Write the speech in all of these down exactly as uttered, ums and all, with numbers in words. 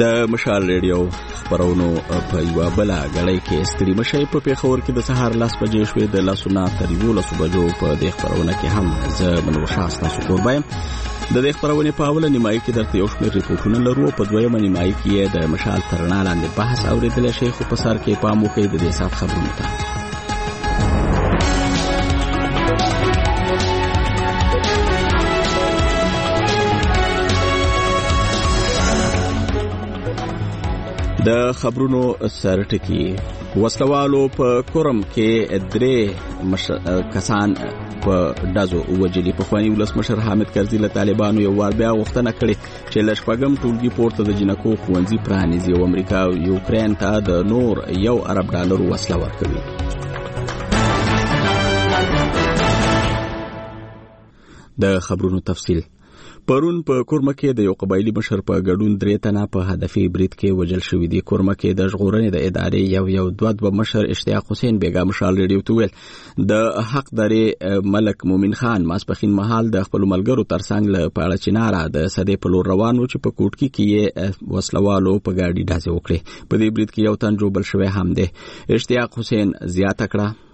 د مشال ریډیو خبرونو په یو بل غړی کې ستړي مشي په پیښور کې د سهار لاس بجې شوې د لاسونه تر یولسو بجو په دې خبرونه کې هم زه منو شخص تاسو قربایم د دې خبرونه په اوله نیمایي کې درته یو شمېر ریپورتونه لرو په دویمه نیمایي کې د مشال ترنا لاندې بحث اوریدل شي خو په سر کې پام وکړئ د دې سات خبرونه ته د خبرونو سرټکی وسلوالو په کورم کې درې مش... کسان په دازو وجلی په خواني ولس مشر حامد کرزي له طالبانو یو وار بیا غوښتنه کړې چې لشپګم ټولګي پورته د جنکو خوندزي پرانیزي او امریکا او یوکرين ته د نور یو ارب ډالر وسله ورکوي. د خبرونو تفصیل پرون په کورمه کې د یو قبایلی مشر په ګډون درې تنه په هدفي برید کې وژل شوې دي. کورمه کې د ژغورنې د ادارې یو یو دوه دوه مشر اشتیاق حسین بیگا مشال ریډیو ته ویل د حق درې ملک مومن خان ماسپخین مهال د خپل ملګرو ترڅنګ له پاړه چناره د سدې په لور روانو چې په کوټکی کې وسلوالو په ګاډي ډازې وکړي. په دې برید کې یو تن جوړ شوی هم دی. اشتیاق حسین زیاته کړه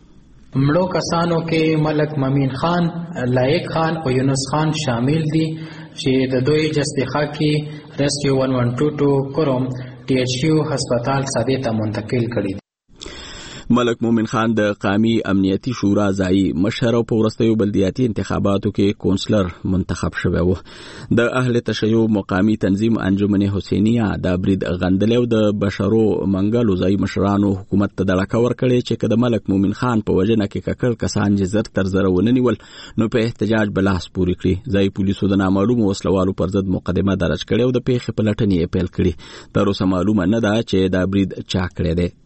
مړو کسانو کې ملک ممین خان، لایق خان او یونس خان شامل دي چې د دوی جستخا کې ریسکیو ون ون ټو ټو کوروم ټي ایچ یو هسپتال ساده ته منتقل کړي. ملک مومن خان د قومي امنیتي شورا ځای مشر او په ورستیو بلدیاتي انتخاباتو کې کونسلر منتخب شوی و. د اهل تشیع مقامی تنظیم انجمن حسینیه د برید غندلو د بشرو منګلو ځای مشرانو حکومت ته دلکه ورکړي چې کله ملک مومن خان په وجنه کې ککړ کسان جزر تر زره وننیول نو په احتجاج بلاس پوری کړی. ځای پولیسو د نامعلوم وسلوالو پر ضد مقدمه درج کړي او د پیښې په لټنې اپیل کړي. تر اوسه معلومه نه ده چې دا برید چا کړی دی.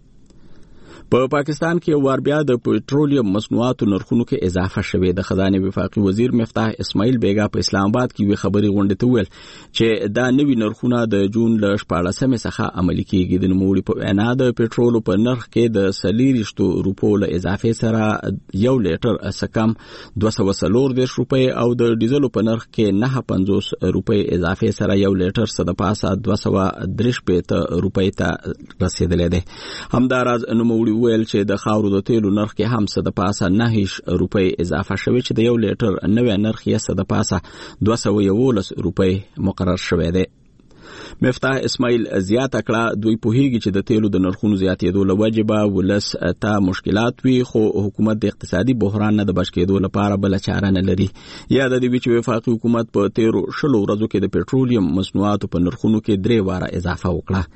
په پاکستان کې وار بیا د پټرولیم مصنوعاتو نرخونو کې اضافه شوې. د خزانه وفاقي وزیر مفتاح اسماعیل بیگا په اسلام آباد کې وی خبري غونډه ته ویل چې دا نوی نرخونه د جون ل شپاړسمه څخه عملي کیږي. د نوموړي په اعنا د پټرولو په نرخ کې د سلیریشتو روپو له اضافه سره یو لیټر اسکم دوه سوه څلور روپۍ او د ډیزلو په نرخ کې نه پنځوس روپۍ اضافه سره یو لیټر صد پاسه دوه سوه درې پنځه روپۍ ته رسیدلې ده. همداراز نوموړي ویل چې د خاورو د تیلو نرخ کې هم صد پاسه نه روپۍ اضافه شوی چې د یو لیټر نوې نرخ یې صد پاسه دوه سوه یوولس روپۍ مقرر شوی دی. مفتاح اسماعیل زیاته کړه دوی پوهیږي چې د تیلو د نرخونو زیاتېدو له وجې به ولس ته مشکلات وي خو حکومت د اقتصادي بحران نه د بچ کېدو لپاره بله چاره نه لري. یاد دی چې وفاقي حکومت په تیرو شلو ورځو کې د پټرولیم مصنوعاتو په نرخونو کې درې واره اضافه وکړه.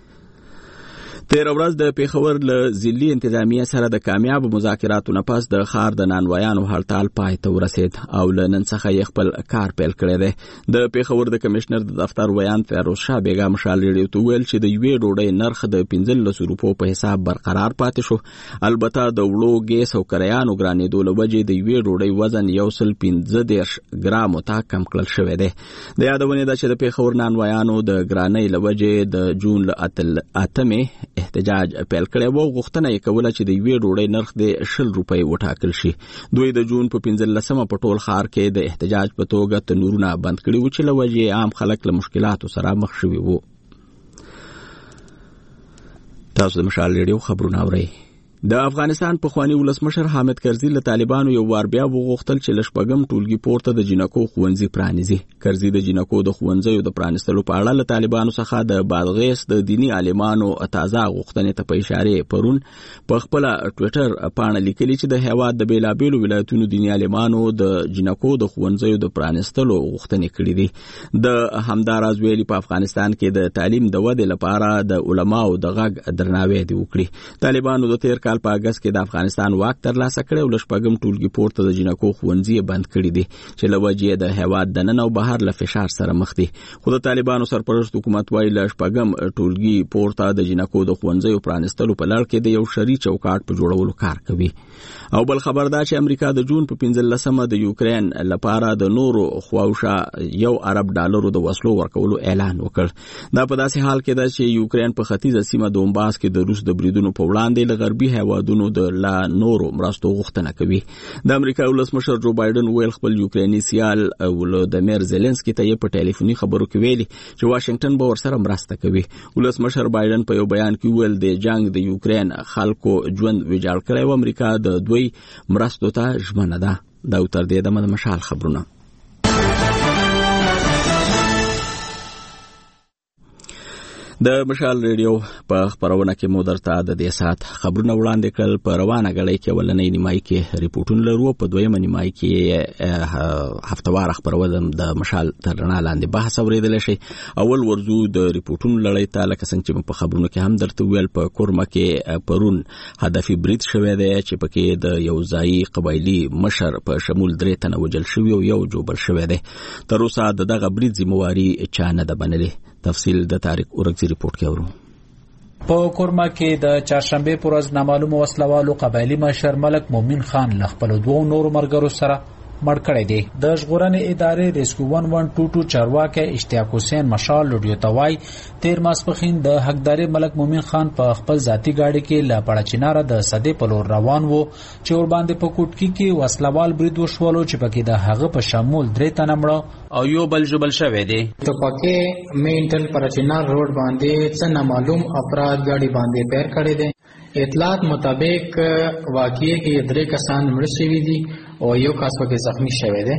تیر ورځ د پیښور له ضلعي انتظامیه سره د کامیاب مذاکراتو نه پس د ښار د نانوایانو هړتال پای ته ورسید او له نن څخه یې خپل کار پیل کړی دی. د پیښور د کمشنر د دفتر ویان فیروز شاه بیگا مشال ریډیو ته ویل چې د یوې ډوډۍ نرخ د پنځلس روپو په حساب برقرار پاتې شو. البته د وړو ګیس او کریانو ګرانېدو له وجې د یوې ډوډۍ وزن یو سل پنځه دېرش ګرامو ته کم کړل شوی دی. د یادونې ده چې د پیښور نانوایانو د ګرانۍ له وجې د جون له اتمې احتجاج پیل کړی و. غوښتنه یې کوله چې د یوې ډوډۍ نرخ د شل روپۍ وټاکل شي. دوی د جون په پنځلسمه په ټول ښار کې د احتجاج په توګه تنورونه بند کړي وو چې له وجې عام خلک له مشکلاتو سره مخ شوي وو. تاسو د مشال ریډیو خبرونه اورئ. د افغانستان په خواني ولسمشر حامد کرزي له طالبانو یو وار بیا وغوښتل چې لشپګم ټولګي پورته د جنکو خوندزي پرانیزي. کرزي د جنکو د خوندزیو د پرانیستلو په اړه له طالبانو څخه د بادغیس د دینی عالمانو تازه غوښتنې ته په اشاره پرون په خپل ټوئیټر باندې لیکلي چې د هیواد د بیلابیلو ولایتونو دینی عالمانو د جنکو د خوندزیو د پرانیستلو غوښتنې کړې دي. د همداراز ویلي په افغانستان کې د تعلیم د ودې لپاره د علماو د غږ درناوی دی وکړي. طالبانو د تیر کال په اگست کې د افغانستان واک ترلاسه کړی او لشپګم ټولګي پورته د جنکو خوندزي بند کړي دي چې له وجې د هیواد د نن او بهر له فشار سره مخ دي. خو د طالبانو سرپرست حکومت وايي لشپګم ټولګي پورته د جنکو د خوندزیو پرانیستلو په لړ کې د یو شری چوکاټ په جوړولو کار کوي. او بل خبر دا چې امریکا د جون په پنځلسمه د یوکرين لپاره د نورو خواوشا یو ارب ډالرو د وسلو ورکولو اعلان وکړ. دا په داسې حال کې ده چې یوکرين په ختیځه سیمه دومباس کې د روس د بریدونو په وړاندې له غربي هیوادونو د لا نورو مرستو غوښتنه کوي. د امریکا ولسمشر جو بایدن ویل خپل یوکرینی سیال ولودمیر زيلنسکي ته په ټلیفوني خبرو کې ویلي چې واشنگټن به ورسره مرسته کوي. ولسمشر بایدن په یو بیان کې ویل د جنگ د یوکرین خلکو ژوند ویجاړ کړی و. امریکا د دوی مرستو ته ژمنه ده. دا تر دې د مشال خبرونه. د مشال ریډیو په خبرونه کې مو درته د دې سات خبرونه وړاندې کړل. په روانه غړۍ کې ولنۍ نیمای کې ریپورتونه لرو، په دویمه نیمای کې هفتوار خبرونه د مشال تر رڼا لاندې بحث اوریدل شي. اول ورزو د ریپورتونو لړۍ ته لکه څنګه چې په خبرونو کې هم درته ویل، په کورما کې پرون هدفي برید شوی دی چې پکې د یو ځای قبایلی مشر په شمول درې تنه وجل شوی او یو جوبل شوی دی. تر اوسه دغه برید ذمہواری چا نه ده بنلې. تفصیل د تاریخ اورګزی ریپورت کې اورو. په کورما کې د چهارشنبه پر ورځ نامعلوم وسلوالو قبایلی مشر ملک مومن خان له خپل دوه نورو مرګرو سره مړ کړی دی. د ژغورنې ادارې ریسکیو ون ون ټو ټو چارواکي اشتیاق حسین مشال لوډیو توای تیر ماسپخین د حقداري ملک مومن خان په خپل ذاتی گاډي کې لا پړچیناره د صدې په لور روان وو چې ور باندې په کوټکی کې وسلوال برید وشولو چې پکې د هغه په شمول درې تنه مړه او یو بل جبل شوی دی. تو پکې مینټل پړچینار روډ باندې څه نامعلوم افراد گاډي باندې پیر کړی دي. اطلاعات مطابق واقعي کې درې کسان مړ شوي دي او یو کس پکې زخمی شوی دی.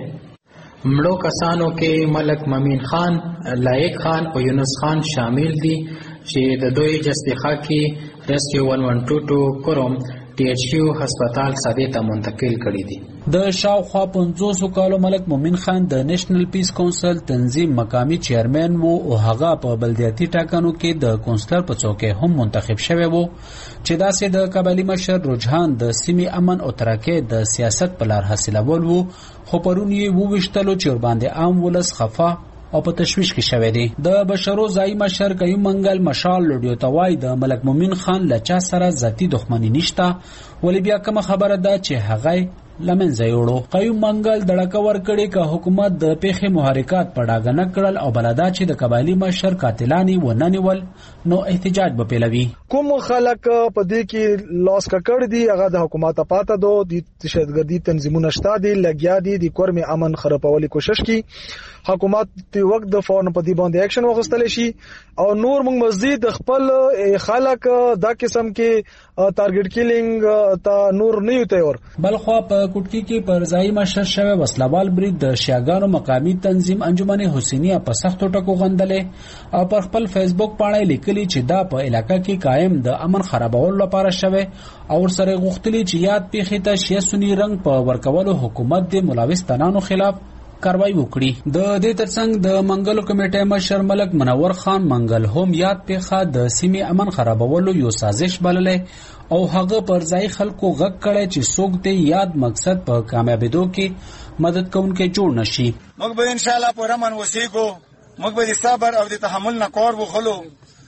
مړو کسانو کې ملک مومن خان، لایق خان او یونس خان شامل دي چې د دوی جسدیخا کې ریسکیو ون ون ټو ټو کوروم ټي ایچ یو هسپتال ساده ته منتقل کړي دي. د شاوخوا پنځوس کالو ملک مومن خان د نېشنل پیس کونسل تنظیم مقامی چیرمن وو او هغه په بلدیاتي ټاکنو کې د کونسلر په څوکۍ هم منتخب شوی وو چې داسې د قبایلی مشر رجحان د سیمې امن او ترقۍ د سیاست په لار حاصلول وو، خو پرون یې وویشتلو چې ور باندې عام ولس خفا او په تشویش کې شوی دی. د بشرو ځای مشر قیوم منګل مشال لوډیو توای د ملک مومن خان لچا سره ذاتی دښمنی نشته، ولی بیا کوم خبره ده چې هغه لمنځه یوړو. قیوم منګل دړکه ورکړي که حکومت د پیښې محرکات په ډاګه نه کړل او بلدا چې د قبایلی مشر قاتلانی و نه نیول نو احتجاج به پیلوي. کوم خلک په دې کې لاس ککړ دي هغه د حکومت پاته دو د تشددګردي تنظیمونو شته دي لګیا دي د کورم امن خرابولو کوشش کی. حکومت د وخت د فورن په دې باندې اکشن واخیستل شي او نور موږ مزید خپل خلک دا قسم کې ټارګټ کیلینګ ته نور نه یو تیار. بلخوا په کوټکی کې پر ځای مشر شوی وسلوال برید د شیاګانو مقامی تنظیم انجمن حسینیه په سختو ټکو غندلې او پر خپل فیسبوک باندې لیکلي چې دا په علاقې کې قائم د امن خرابولو لپاره شوی او سره غوښتلي چې یاد پیښې ته شیعه سنی رنگ په ورکولو حکومت د ملاوس تنانو خلاف کاروایی وکړي. د دې ترڅنګ د منګلو کمیټې مشر ملک منور خان منګل هم یاد پیښه د سیمې امن خرابولو یو سازش بللې او هغه پر ځای خلکو غږ کړي چې څوک دې یاد مقصد په کامیابیدو کې مدد کوونکې جوړ نشي. موږ به ان شاء الله پر امن وسیګو، موږ به د صبر او د تحمل نه کار وخلو.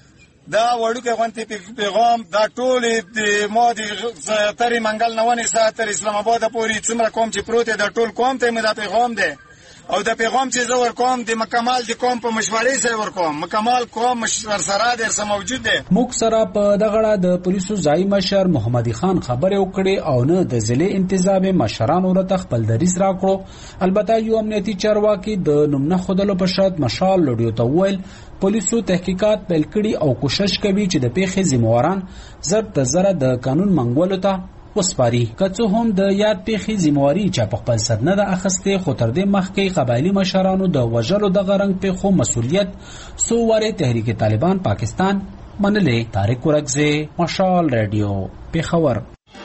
دا وړوکه غونتی پیغام دا ټول د مودي تری منګل نه ونی ساتر اسلام آباد پورې څومره کوم چې پروت دا ټول کوم ته مې دا پیغام دی او دا پیغام چې زه ورکوم د مکمل د کوم په مشورې سره ورکوم. مکمل کوم مشور سره در سره موجود دی. موږ سره په دغه د پولیسو ځای مشر محمد خان خبرې وکړې او نه د ضلع انتظامی مشرانو ورته خپل دریځ راکړو. البته یو امنیتي چارواکي د نوم نه خودلو په شرط مشال لوډیو ته وویل پولیسو تحقیقات پیل کړي او کوشش کوي چې د پیښې ذمہواران زر تر زره د قانون منګولو ته وسپاري. که څه هم د یاد پیښې ذمہواري چا په خپل سر نه ده اخیستې، خو تر دې مخکې قبایلی مشرانو د وژلو دغه رنګ پیښو مسؤلیت څو وارې تحریک طالبان پاکستان منلې. طارق ورکزی، مشال ریډیو، پېښور.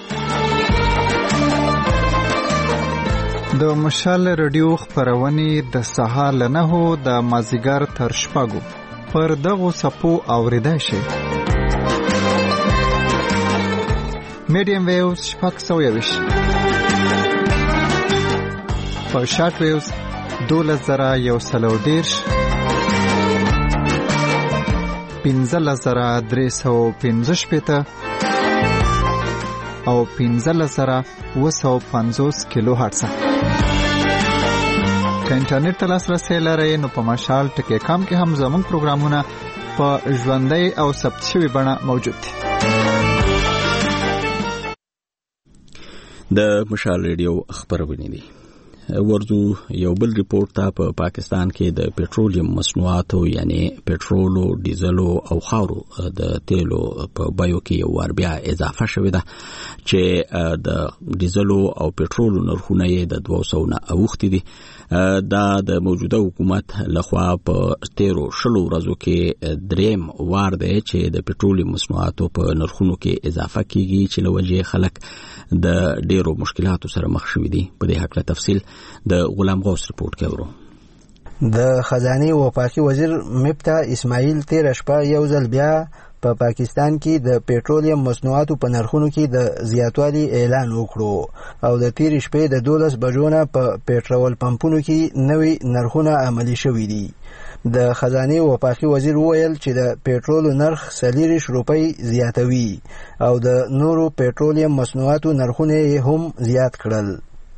د مشال ریډیو خبرونه د سهار له نهو د مازیګر تر شپږو پر دغو سپو اوریدای شي. میډیم ویوز شپږ سوه یویش، په شارټ ویوز دولس زره یو سل او دېرش، پنځلس زره درې سوه پنځه شپېته او پنځلس زره اوه سوه پنځوس کیلو هرټز. که انټرنیټ ته لاسرسی لرئ نو په مشال ټکی کام کې هم زموږ پروګرامونه په ژوندۍ او ثبت شوي بڼه موجود دي. د مشال ریډیو خبرونه دي. ورځو یو بل ریپورت ته په پا پاکستان کې د پېټرولیم مصنوعاتو یعنی پېټرول او ډیزل او خاورو د تیلو په بایو کې یو ور بیا اضافه شوې ده چې د ډیزل او پېټرول نرخونه یې د دوه سوه نه اوښتي دي. دا د موجوده حکومت لخوا په تیرو شلو ورځو کې دریم وار دی چې د پېټرولیم مصنوعاتو په نرخونو کې اضافه کیږي چې لوجه خلک د ډیرو مشکلاتو سره مخ شوي دي. په دې حق له تفصیل د غلام غوث رپورت کوي. د خزانه وفاقي وزیر مفتا اسماعیل تیر شپه یو ځل بیا په پا پاکستان کې د پېټرولیم مصنوعاتو په نرخونو کې د زیاتوالي اعلان وکړو او د تیر شپې د دولس بجو نه په پېټرول پمپونو کې نوې نرخونه عملي شوي دي. د خزانه وفاقي وزیر وویل چې د پېټرول نرخ سلیریش روپۍ زیاتوي او د نورو پېټرولیم مصنوعاتو نرخونه هم زیات کړل.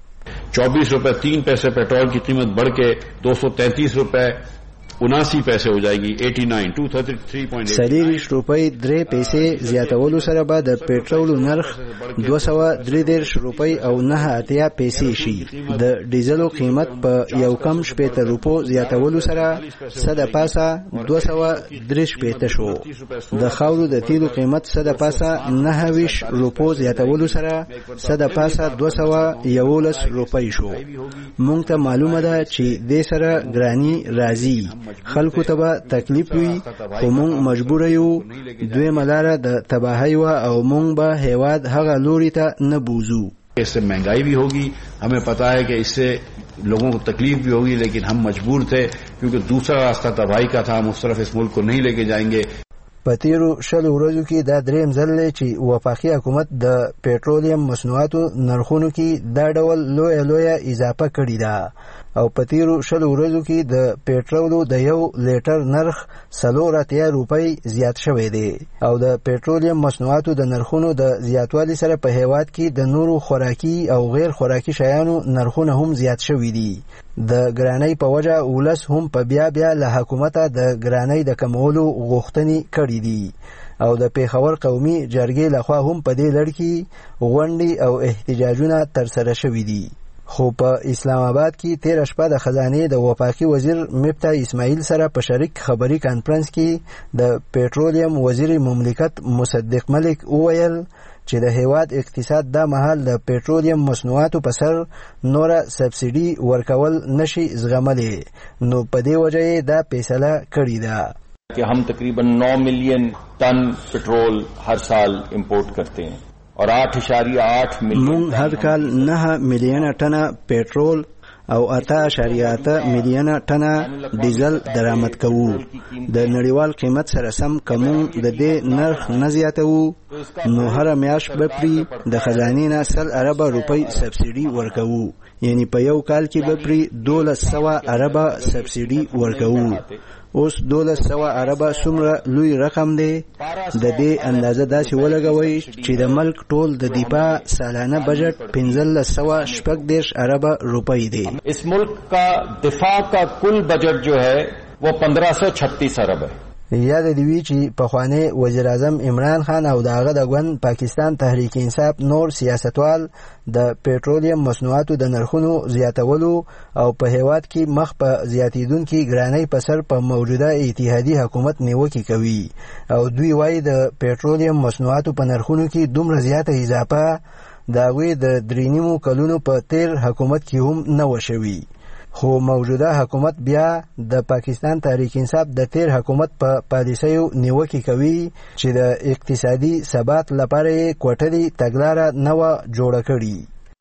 चौबीस रुपए तीन पैसे पेट्रोल की कीमत बढ़ के दो सौ तैंतीस रुपए उनासी पैसे हो जाएगी. eighty-nine two thirty-three point eight سلیریش روپۍ درې پیسې زیاتولو سره به د پېټرول نرخ دوه سوه درې دېرش روپۍ او نهه اتیا پیسې شي. د ډیزلو قیمت په یو کم شپېته روپو زیاتولو سره څه د پاسه دوه سوه درې شپېته شو. د خاورو د تیلو قیمت څه د پاسه نهه ویشت روپو زیاتولو سره څه د پاسه دوه سوه یولس روپۍ شو. مونږ ته معلومه ده چې دې سره ګرانی راځي، خلکو ته به تکلیف وي، خو مونږ مجبور یو. دویمه لاره د تباهۍ وه او مونږ به هیواد هغه لوري ته نه بوزو. اس سے مہنگائی بھی ہوگی، ہمیں پتا ہے کہ اس سے لوگوں کو تکلیف بھی ہوگی، لیکن ہم مجبور تھے کیونکہ دوسرا راستہ تباہی کا تھا. ہم اس طرف اس ملک کو نہیں لے کے جائیں گے. په تیرو شلو ورځو کې دا دریم ځل دی چې وفاقي حکومت د پېټرولیم مصنوعاتو نرخونو کې دا ډول لویه لویه اضافه کړې ده او په تیرو شلو ورځو کې د پېټرولو د یو لیټر نرخ څلور اتیا روپۍ زیات شوی دی او د پېټرولیم مصنوعاتو د نرخونو د زیاتوالي سره په هیواد کې د نورو خوراکي او غیر خوراکي شیانو نرخونه هم زیات شوي دي. د ګرانۍ په وجه ولس هم په بیا بیا له حکومته د ګرانۍ د کمولو غوښتنې کړي دي او د پیښور قومي جرګې لخوا هم په دې لړ کې غونډې او احتجاجونه ترسره شوي دي. خو په اسلام آباد کې تیر شپه د خزانه د وفاقي وزیر مفتا اسماعیل سره په شریک خبري کانفرنس کې د پېټرولیم وزیر مملکت مصدق ملک وویل چې د هیواد اقتصاد دا مهال د پېټرولیم مصنوعاتو په سر نوره سبسیډي ورکول نشي زغملی، نو په دې وجه یې دا فیصله کړې ده کہ ہم تقریباً نو ملین ٹن پٹرول ہر سال امپورٹ کرتے ہیں اور آٹھ اشاریہ آٹھ ملین مونږ هر کال نه میلیونه ټنه پېټرول او اته اشاریه اته میلیونه ټنه ډیزل درآمد کوو. د نړیوال قیمت سره سم کوم د دې نرخ نه زیاتوو نو هر میاشت به پری د خزانې نه سل اربه روپۍ سبسیډي ورکوو، یعنی په یو کال کې به پری دولس سوه اربه سبسیډي ورکوو. اوس دولس سوه اربه څومره لوی رقم دی؟ د دې اندازه داسې ولګوئ چې د ملک ټول د دفاع سالانه بجټ پنځلس سوه شپږ دېرش اربه روپۍ دی. اس ملک کا دفاع کا کل بجٹ جو ہے وہ پندرہ سو چھتیس ارب ہے. یاد دی وی چې پخوانی وزیر اعظم عمران خان او داغه د ګوند پاکستان تحریک انصاف نور سیاستوال د پېټرولیم مصنوعاتو د نرخونو زیاتولو او په هیواد کې مخ په زیاتیدونکي ګرانۍ په سر په موجوده اتحادي حکومت نیوکې کوي او دوی وایي د پېټرولیم مصنوعاتو په نرخونو کې دومره زیاته اضافه د هغوی د درې نیمو کلونو په تیر حکومت کې هم نه وشوي. خو موجوده حکومت بیا د پاکستان تحریک انصاف د تیر حکومت په پا پالیسیو نیوکې کوي چې د اقتصادي ثبات لپاره یې کوټلي تګلاره نه وه جوړه کړې.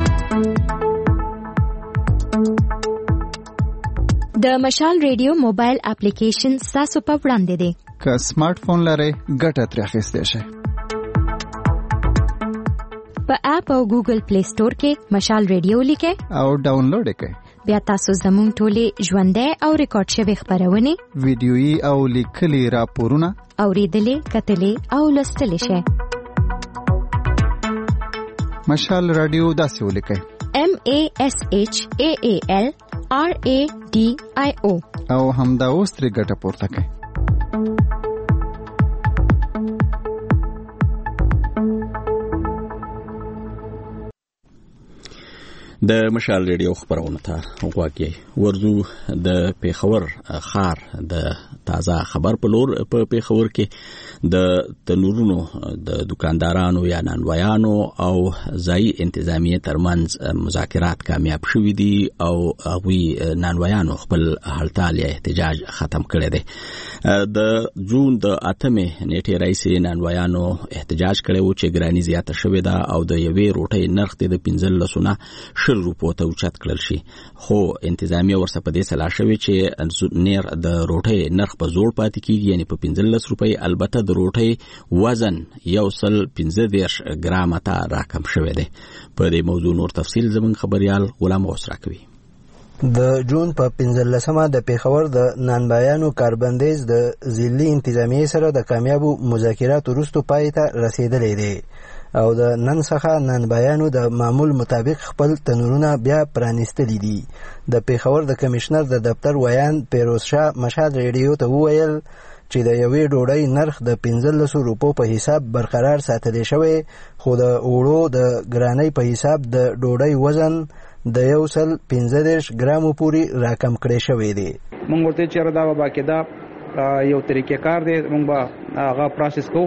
د مشال ریډیو موبایل اپلیکیشن ستاسو په وړاندې دی. که سمارټ فون لرئ ګټه ترې اخیستی شئ. په اپ او ګوګل پلی سٹور کې مشال ریډیو لیکئ او ډاونلوډ یې کړئ. بیا تاسو زموږ ټولې ژوندۍ او ریکارډ شوې خپرونې، ویډیويي او لیکلي راپورونه اورېدلې، کتلې او لوستلی شئ. مشال رادیو داسې ولیکئ: M A S H A A L R A D I O او همدا اوس ترې ګټه پورته کړئ. د مشال ریډیو خبرونه ته وګورئ. ورزو د پیښور خار د تازه خبر په لور په پیښور کې د تنورونو د دکاندارانو یا نانوایانو او ځای انتظامیه ترمنځ مذاکرات کامیاب شوي دي او هغوی نانوایانو خپل هړتال یا احتجاج ختم کړی دی. د جون د اتمې نیټې راهیسې نانوایانو احتجاج کړی و چې ګراني زیاته شوې ده او د یوې روټۍ نرخ د پنځلسو نه شل روپو ته اوچت کړل شي، خو انتظامیه ورسره په دې سلا شوې چې نیر د روټۍ نرخ په زوړ پاتې کیږي، یعنی په پنځلس روپۍ. البته د روټۍ وزن یو سل پنځه دېرش ګرامه ته راکم شوی دی. په دې موضوع نور تفصیل زموږ خبريال غلام غوث راکوي. د جون په پنځلسمه د پیښور د نانبایانو کاربندیز د ضلعي انتظامیه سره د کامیابو مذاکراتو وروسته پای ته رسیدلی دی او د نن څخه نانبایانو د معمول مطابق خپل تنورونه بیا پرانیستلی دي. د پیښور د کمشنر د دفتر ویان پیروز شاه مشال ریډیو ته وویل چې د یوې ډوډۍ نرخ د پنځلسو روپو په حساب برقرار ساتلی شوی، خو د اوړو د ګرانۍ په حساب د ډوډۍ وزن د یو سل پنځه دېرش ګرامو پورې راکم کړی شوی دی. موږ ورته چېرې دا به باقاعده یو طریقې کار دی، موږ به هغه پروسس کوو،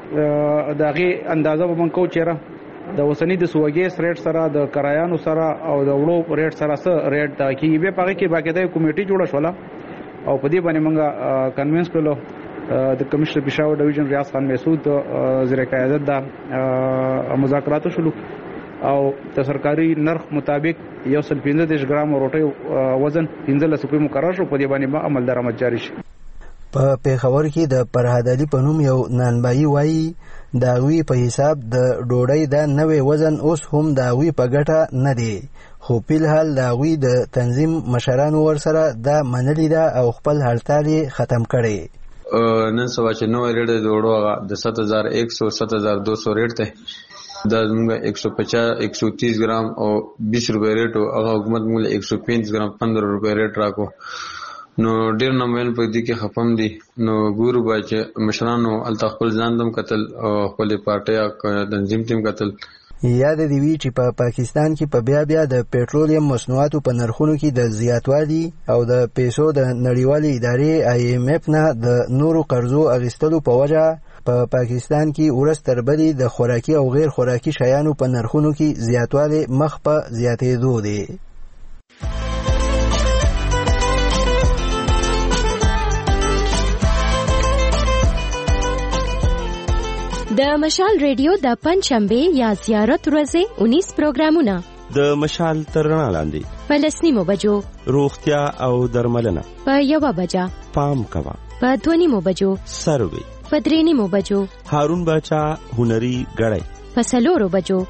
د هغې اندازه به موږ کوو چېرې د اوسني د سوګیس ریټ سره د کرایانو سره او د وړو ریټ سره څه ریټ دا کېږي. بیا په هغې کې باقاعده یو کمیټي جوړه شوله او په دې باندې موږ کنوینس کړلو د کمشنر پېښور ډویژن ریاض خان مسعود زیر قیادت دا مذاکراتو شلو او د سرکاري نرخ مطابق یو سل پنځه دېرش ګرام روټۍ وزن پنځلس روپۍ مقرر شو. په دې باندې به عمل درآمد جاري شي. په پیښور کې د فرهاد علي په نوم یو نانبایي وایي د هغوی په حساب د ډوډۍ دا نوی وزن اوس هم د هغوی په ګټه نه دی، خو فلحال د هغوی د تنظیم مشرانو ورسره دا منلې ده او خپل هړتال یې ختم کړی. نن سبا چې نوی ریټ د وړو د سات هزار ایک سو سات هزار دو سو ریټ دی، دا زموږ ایک سو پچاس ایک سو تیس ګرام او بیس روپۍ ریټ و، هغه حکومت موږ ایک سو پینځه ګرام پندرہ روپۍ ریټ راکو. نو ډېر نامویل په دې کې خپم دي. نو ګورو به چې مشرانو هلته خپل ځان تم کتل او خپلې پارټۍ تنظیم تم کتل. یاد دی وی چې په پاکستان کې په بیا بیا د پېټرولیم مصنوعاتو په نرخونو کې د زیاتوالي او د پیسو د نړیوالې ادارې آی ایم ایف نه د نورو قرضو اخیستلو په وجه په پاکستان کې ورځ تر بلې د خوراکي او غیر خوراکي شیانو په نرخونو کې زیاتوالی مخ په زیاتېدو دی. د مشال ریډیو د پنځشنبه یا زیارت ورځې اونیس پروګرامونه د مشال تر رڼا لاندې په لسنیمو بجو روغتیا او درملنه، په یوه بجه پام کوا، په دوه نیمو بجو سروي، په درې نیمو بجو هارون باچا هنري غړی، په څلورو بجو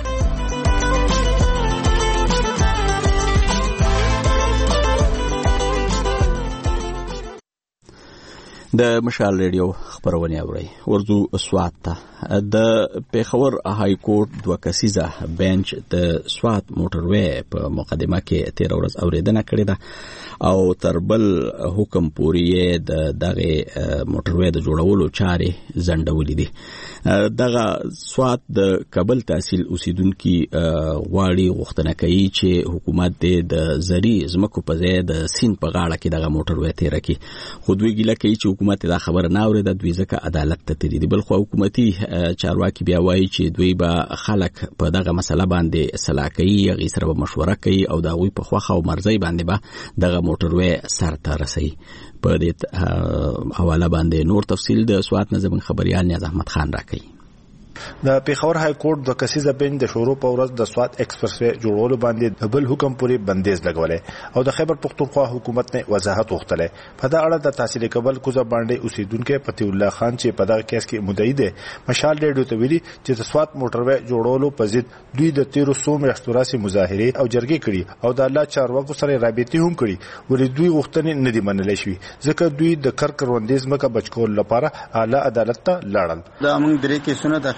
د مشال ریډیو خبرونه اوري. ورزو سوات ته د پیښور های کورټ دوه کسیزه بنچ د سوات موټروي په مقدمه کې تیر ورځ اوریدنه کړې ده او تر بل حکم پورې د دغه موټروي د جوړولو چارې زندولې دي. دغه سوات د کابل تحصیل اوسیدونکو غواړي غوښتنه کوي چې حکومت د زری زمکو په ځای د سین په غاړه کې دغه موټروي تیر کړي. خو دوی ګیله کوي چې حکومت دا خبر نه اوري د دوی ځکه عدالت ته تیری دي. بل خو حکومتي چارواکي بیا وایي چې دوی به خلک په دغه مسله باندې صلاح کوي، هغې سره به مشوره کوي او د هغوی په خوښه او مرضۍ باندې به دغه موټروي سر ته رسوي. په دې حواله باندې نور تفصیل د سوات نه زموږ خبريال نیاز احمد خان راکوي. د پیښور های کورټ د کسیزه بنچ د شروع په ورځ د سوات ایکسپرس وے جوړولو باندې د بل حکم پورې بندیز لګولې او د خیبر پختونخوا حکومت نه وضاحت وغوښتله. په دا اړه د تحصیل کابل کوزه باندې اوسیدونکو پتی الله خان چې په دغه کیس کې مدعي دي مشال ریډیو ته ویلي چې د سوات موټروي جوړولو په ضد دوی د تیرو سو میاشتو راسي مظاهره او جرګې کړي او د الله چارواکو سره رابطې هم کړي، ولې دوی غوښتنې نه دي منلې شوې ځکه دوی د کر کروندیز مکه بچکول لپاره اعلی عدالت ته لاړل. دا موږ درې کیسونه داخل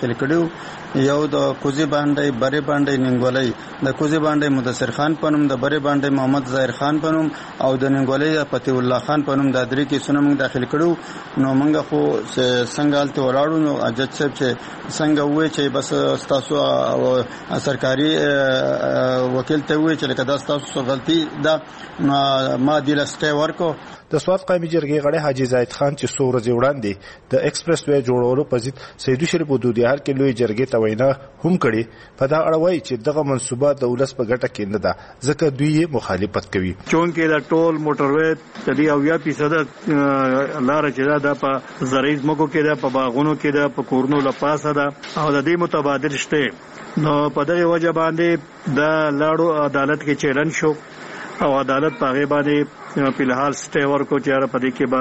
داخل کړو. یو د کوزي باندې بری باندې ننګولې د کوزي باندې مدثر خان پنوم د بری باندې محمد ظاهر خان پنوم او د ننګولې فتح الله خان پنوم د درې کې سونه موږ داخل کړو. نو موږ خو څنګه الته ولاړو نو اجت صاحب چې څنګه وې چې بس تاسو سرکاري وکیل ته وې چې کدا تاسو غلطي دا ما دی لسته ورکو. د سواد قومي جرګې غړي حاجی زاید خان چې څو ورځې وړاندې د ایکسپریس وې جوړولو په ضد سیدو شریف ودودیار کې لوی جرګې ته وینا هم کړي. په دا اړه وایي چې دغه منصوبه د ولس په ګټه کې نه ده ځکه دوی یې مخالفت کوي. چونکې دا ټول موټروي تدې او یا فیصد لار چې دا په زرعي ځمکو کې ده په باغونو کې ده په کورونو لپاسه ده او د دې متبادل شته. نو په دغه وجه باندې د لاړو عدالت کې چیلنج شو او عدالت په هغه باندې په الحال سټه ورکو چې په دې کې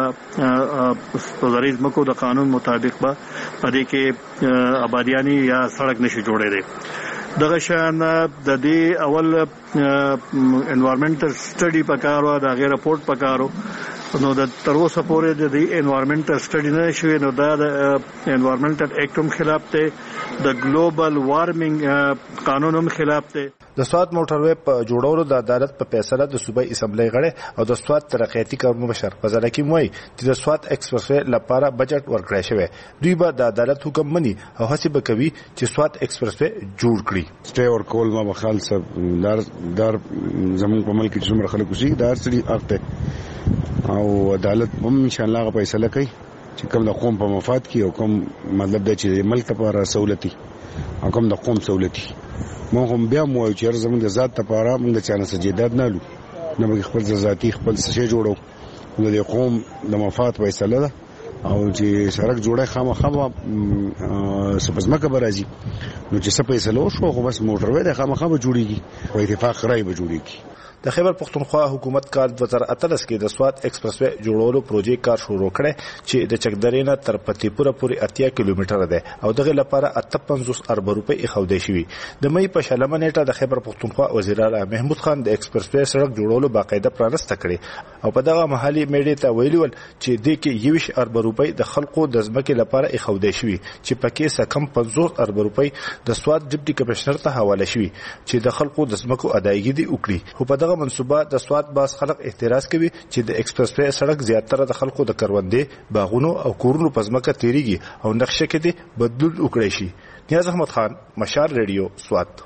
به په زرعي ځمکو د قانون مطابق به په دې کې آبادیانی یا سړک نشي جوړېدل. دغه شان د دې اول انوایرنمنټل سټډي پکارو د غیر رپورټ پکارو نو د تر اوسه پورې د دې انوایرنمنټل سټډي نه شوی نو دا د انوایرنمنټل اکټ هم خلاف دی د ګلوبل وارمنګ قانون هم خلاف دی. د سواد موټروي په جوړولو د عدالت په فیصله د صوبایي اسمبلی غړي او د سواد ترقیاتي کارونو مشر فضل حکیم وایي چې د سواد ایکسپریس وې لپاره بجټ ورکړی شوی. دوی به د عدالت حکم مني او هڅه به کوي چې سواد ایکسپریس وې جوړ کړي. سټه ورکول ما بخال صاحب دار دار زمون په ملک کې څومره خلک وسی دار سړي اخته او عدالت هم ان شاء الله فیصله کوي چې کوم د قوم په مفاد کې او کوم مطلب د چې ملک لپاره سہولتي او کوم د قوم سہولتي. مونږ هم بیا مو چې زمونږ د ذات لپاره موږ د چانه سجدات نه لو نه به خپل ذاتي خپل څه جوړو د قوم د مفاد فیصله ده او چې سړک جوړه خامخا سپزمکه برازي نو چې څه فیصله وشو خو بس موټروي د خامخا به جوړيږي په اتفاق راي به جوړيږي. د خیبر پختونخوا حکومت کال دوه هزار اتلس کې د سواد ایکسپریس وې جوړولو پروژې کار شروع کړي چې د چکدرې نه تر پتی پوره پورې اتیا کیلومتره ده او دغه لپاره اته پنځوس ارب روپۍ اخودې شوی. د مې په شلمه نیټه د خیبر پختونخوا وزیر اعلی محمود خان د ایکسپریس وې سړک جوړولو باقاعده پرانسته کړي او په دغه محلي میډیا ته ویلي ول چې د کې یوش ارب روپۍ د خلکو د ځمکې لپاره اخودې شوی چې پکې سکم پنځوس ارب روپۍ د سواد ډیپټي کمشنر ته حواله شوی چې د خلکو د ځمکو ادایګي دی وکړي. خو په دغه منصوبه د سواد باز خلک اعتراض کوي چې د ایکسپریس وې سړک زیاتره د خلکو د کروندې باغونو او کورونو په ځمکه تیریږي او نقشه کې دي بدلول وکړي شي. نیاز احمد خان، مشال ریډیو، سواد.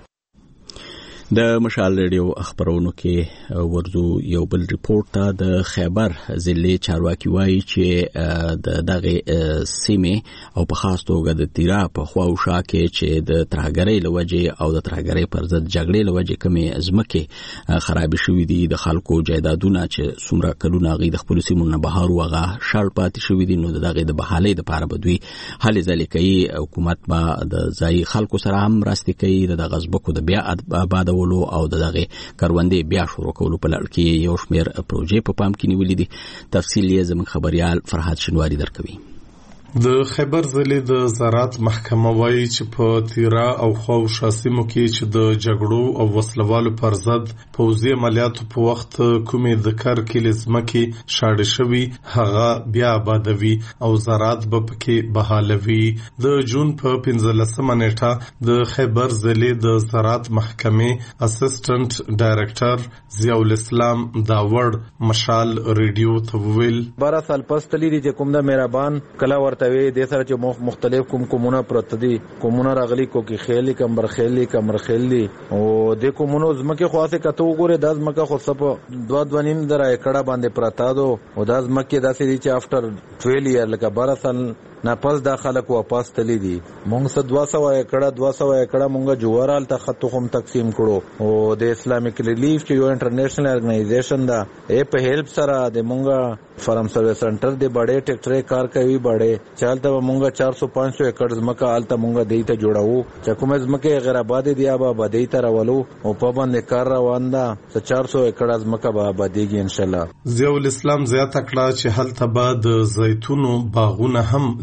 د مشال ریډیو خبرونو کې ورزو یو بل ریپورت ته د خیبر ضلع چارواکي وایي چې د دغه سیمه او په خاص توګه د تیرا په خواوشا کې چې د ترهګرۍ لوجه او د ترهګرۍ پر ضد جګړې لوجه کمې ازمکه خراب شوې دي د خلکو جایدادونه چې څومره کلونه غي د خپل سیمو نه بهر وغه شړ پاتې شوې دي نو دغه د بحالې د پاره بدوي حل ځلې کوي. حکومت با د ځای خلکو سره هم راستي کوي د غزبکو د بیا آباد او د دغه کروندې بیا شروع کولو په لړ کې یو شمېر پروژې په پام کې نیولې دي. تفصیل یې زموږ خبريال فرحات شنواری درکوي. د خیبر ضلع د زراعت محکمه وایي چې په تیرا او خواوشا سیمو کې چې د جګړو او وسلوالو پر ضد پوځي عملیاتو په وخت کومې د کار کې ځمکې شاړې شوي هغه بیا آبادوي او زراعت به پکې بحالوي. د جون په پنځلسمه نیټه د خیبر ضلع د زراعت محکمې اسسټنټ ډایرکټر ضیاء الاسلام داوړ مشال ریډیو ته وویل بارہ سال پس تللی دي کوم د مهربان کلا ورته وی د سره چې مختلف کوم کومونه پرته دي کومونه راغلي کو کې خېلي کمبر خېلي کمر خېلي او د کومونو زمکه خاصه کته وګوره د زمکه خو سپ دوه دوه نیم درا کړه باندې پراته دو او د زمکه داسې دي چې افټر دوه ایئر لکه بارہ سال نه پس دا خلک واپس تللی دي. مونږ څه دوه سوه ایکړه دوه سوه ایکړه مونږ جوړال ته خط هم تقسیم کړو او د اسلامیک ریلیف چې یو انټرنیشنل ارګنایزیشن دا ای په هیلپ سره د مونږ فارم سرویس سنټر د بڑے ټریکټر کار کوي بڑے چالته مونږ چار سو پانچ سو ایکړ زمکه آلته مونږ دیته جوړاو چې کومه زمکه غیر آباد دي ابا بدی ته راولو او په باندې کار روان ده چار سو ایکړ زمکه به آبادیږي ان شاء الله. ضیاء الاسلام زیاته کړه چې هلته بعد زیتونو باغونه هم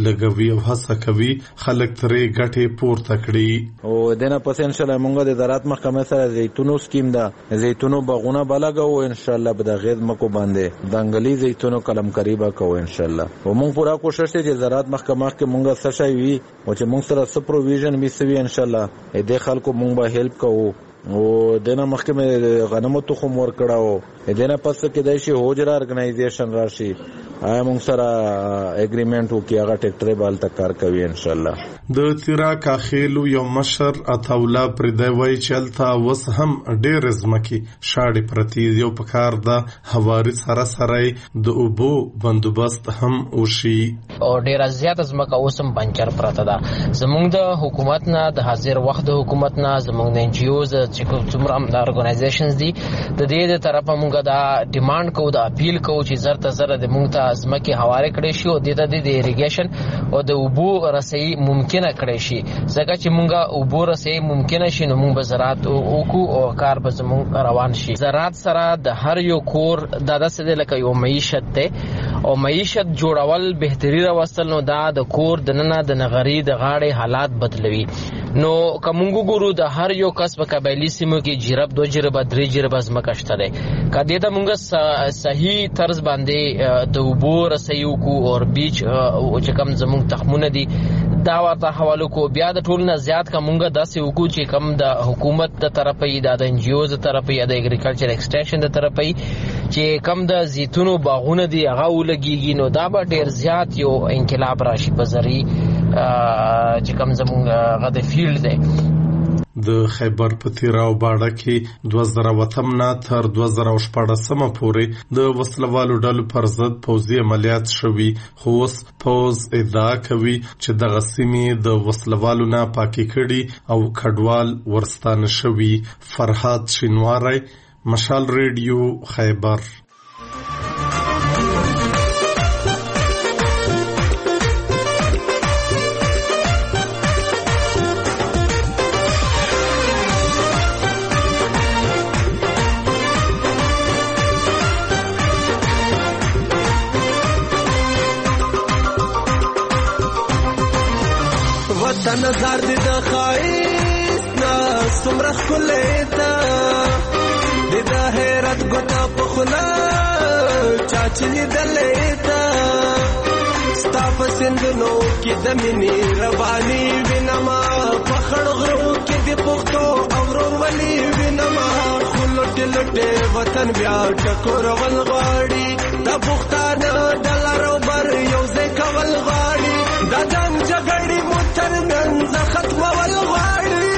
لګوي او هڅه کوي خلک ترې ګټې پورته کړي. او دنه پس ان شاء الله موږ د زراعت محکمه سره زیتونو سکیم دا زیتونو باغونه بلګو ان شاء الله به د غیر مکو باندې دنګلي زیتونو کلم قریبا کو ان شاء الله. او موږ پورا کوشش کوي چې زراعت محکمه کې موږ څه شي وي او چې موږ سره سب پروویژن میسوي ان شاء الله دې خلکو موږ به هیلپ کوو. او دنه محکمه غنمو تخم ور کړهو دنه پس کې د شي هوجرا ارګنایزیشن راشي آیا موږ سره اګریمنت وکي هغه ټریکټر بال تک کار کوي ان شاء الله. د تیرا کاخیلو یو مشر اتاولا پر دی وای چلتا وس هم ډېر زمکی شاړې پرتی یو پکار د هواري سره سره د اوبو بندوبست هم وشي او ډېر زیات زمکه اوسم بنچر پرته ده. زموږ د حکومت نه د حاضر وخت د حکومت نه زموږ د ان جی اوز چې څومره د ارګنایزیشنز دي د دې د طرفه موږ دا ډیماند کوو د اپیل کوو چې زر ته زر د موږ ته زمکه حواله کړي شي او د دې د ایریګیشن او د اوبو رسي ممکنه کړي شي. ځکه چې موږ اوبو رسي ممکنه شي نو موږ به زراعت وکړو او کار به زموږ روان شي. زراعت سره د هر یو کور د داسې لکه یو معیشت ته او معیشت جوړول بهتري راوستل نو دا د کور د ننه د نغری د غاړې حالات بدلوي. نو کومګو ګورو د هر یو کس په قبایلی سیمو کې جرب دو جرب درې جرب زمکه شته ده. کدی ته موږ صحیح طرز باندې د اوبو رسیو کو او بیچ او چې کم زموږ تخمونه دي دا ورته حواله کو بیا د ټول نه زیات کومګه داسې وکړو چې کم د حکومت د طرفه د ان جی اوز د طرفه د اګریکلچر ایکسټنشن د طرفه چې کم د زیتونو باغونه دي هغه ولګيږي نو دا به ډیر زیات یو انقلاب راشي په ذری چې کم زموږ غد فیلډ دی. د خیبر پتیرا او باړه کې دوه زره وتم نه تر دوه زره شپږم پورې د وسلوالو ډلو پر ضد پوځي عملیات شوي خو اوس پوز ادعا کوي چې دغه سیمې د وسلوالو نه پاکي کړي او کډوال ورستانه شوي. فرحات شینواری، مشال ریډیو، خیبر. وطن زار دي د خایس نا سمره خلیتا دي د حیرت ګټه په خلا چاچلی دلیتا ستا په سندونو کې د مینې رواني وینما په خړ غرو کې د پختو اورور ولي وینما خلټ لټه وطن بیا ټکور ول غاړي د پختانه دلارو بر یو ځای کول غاړي دا جنگ جګړې موټر منځ ختمول غواړي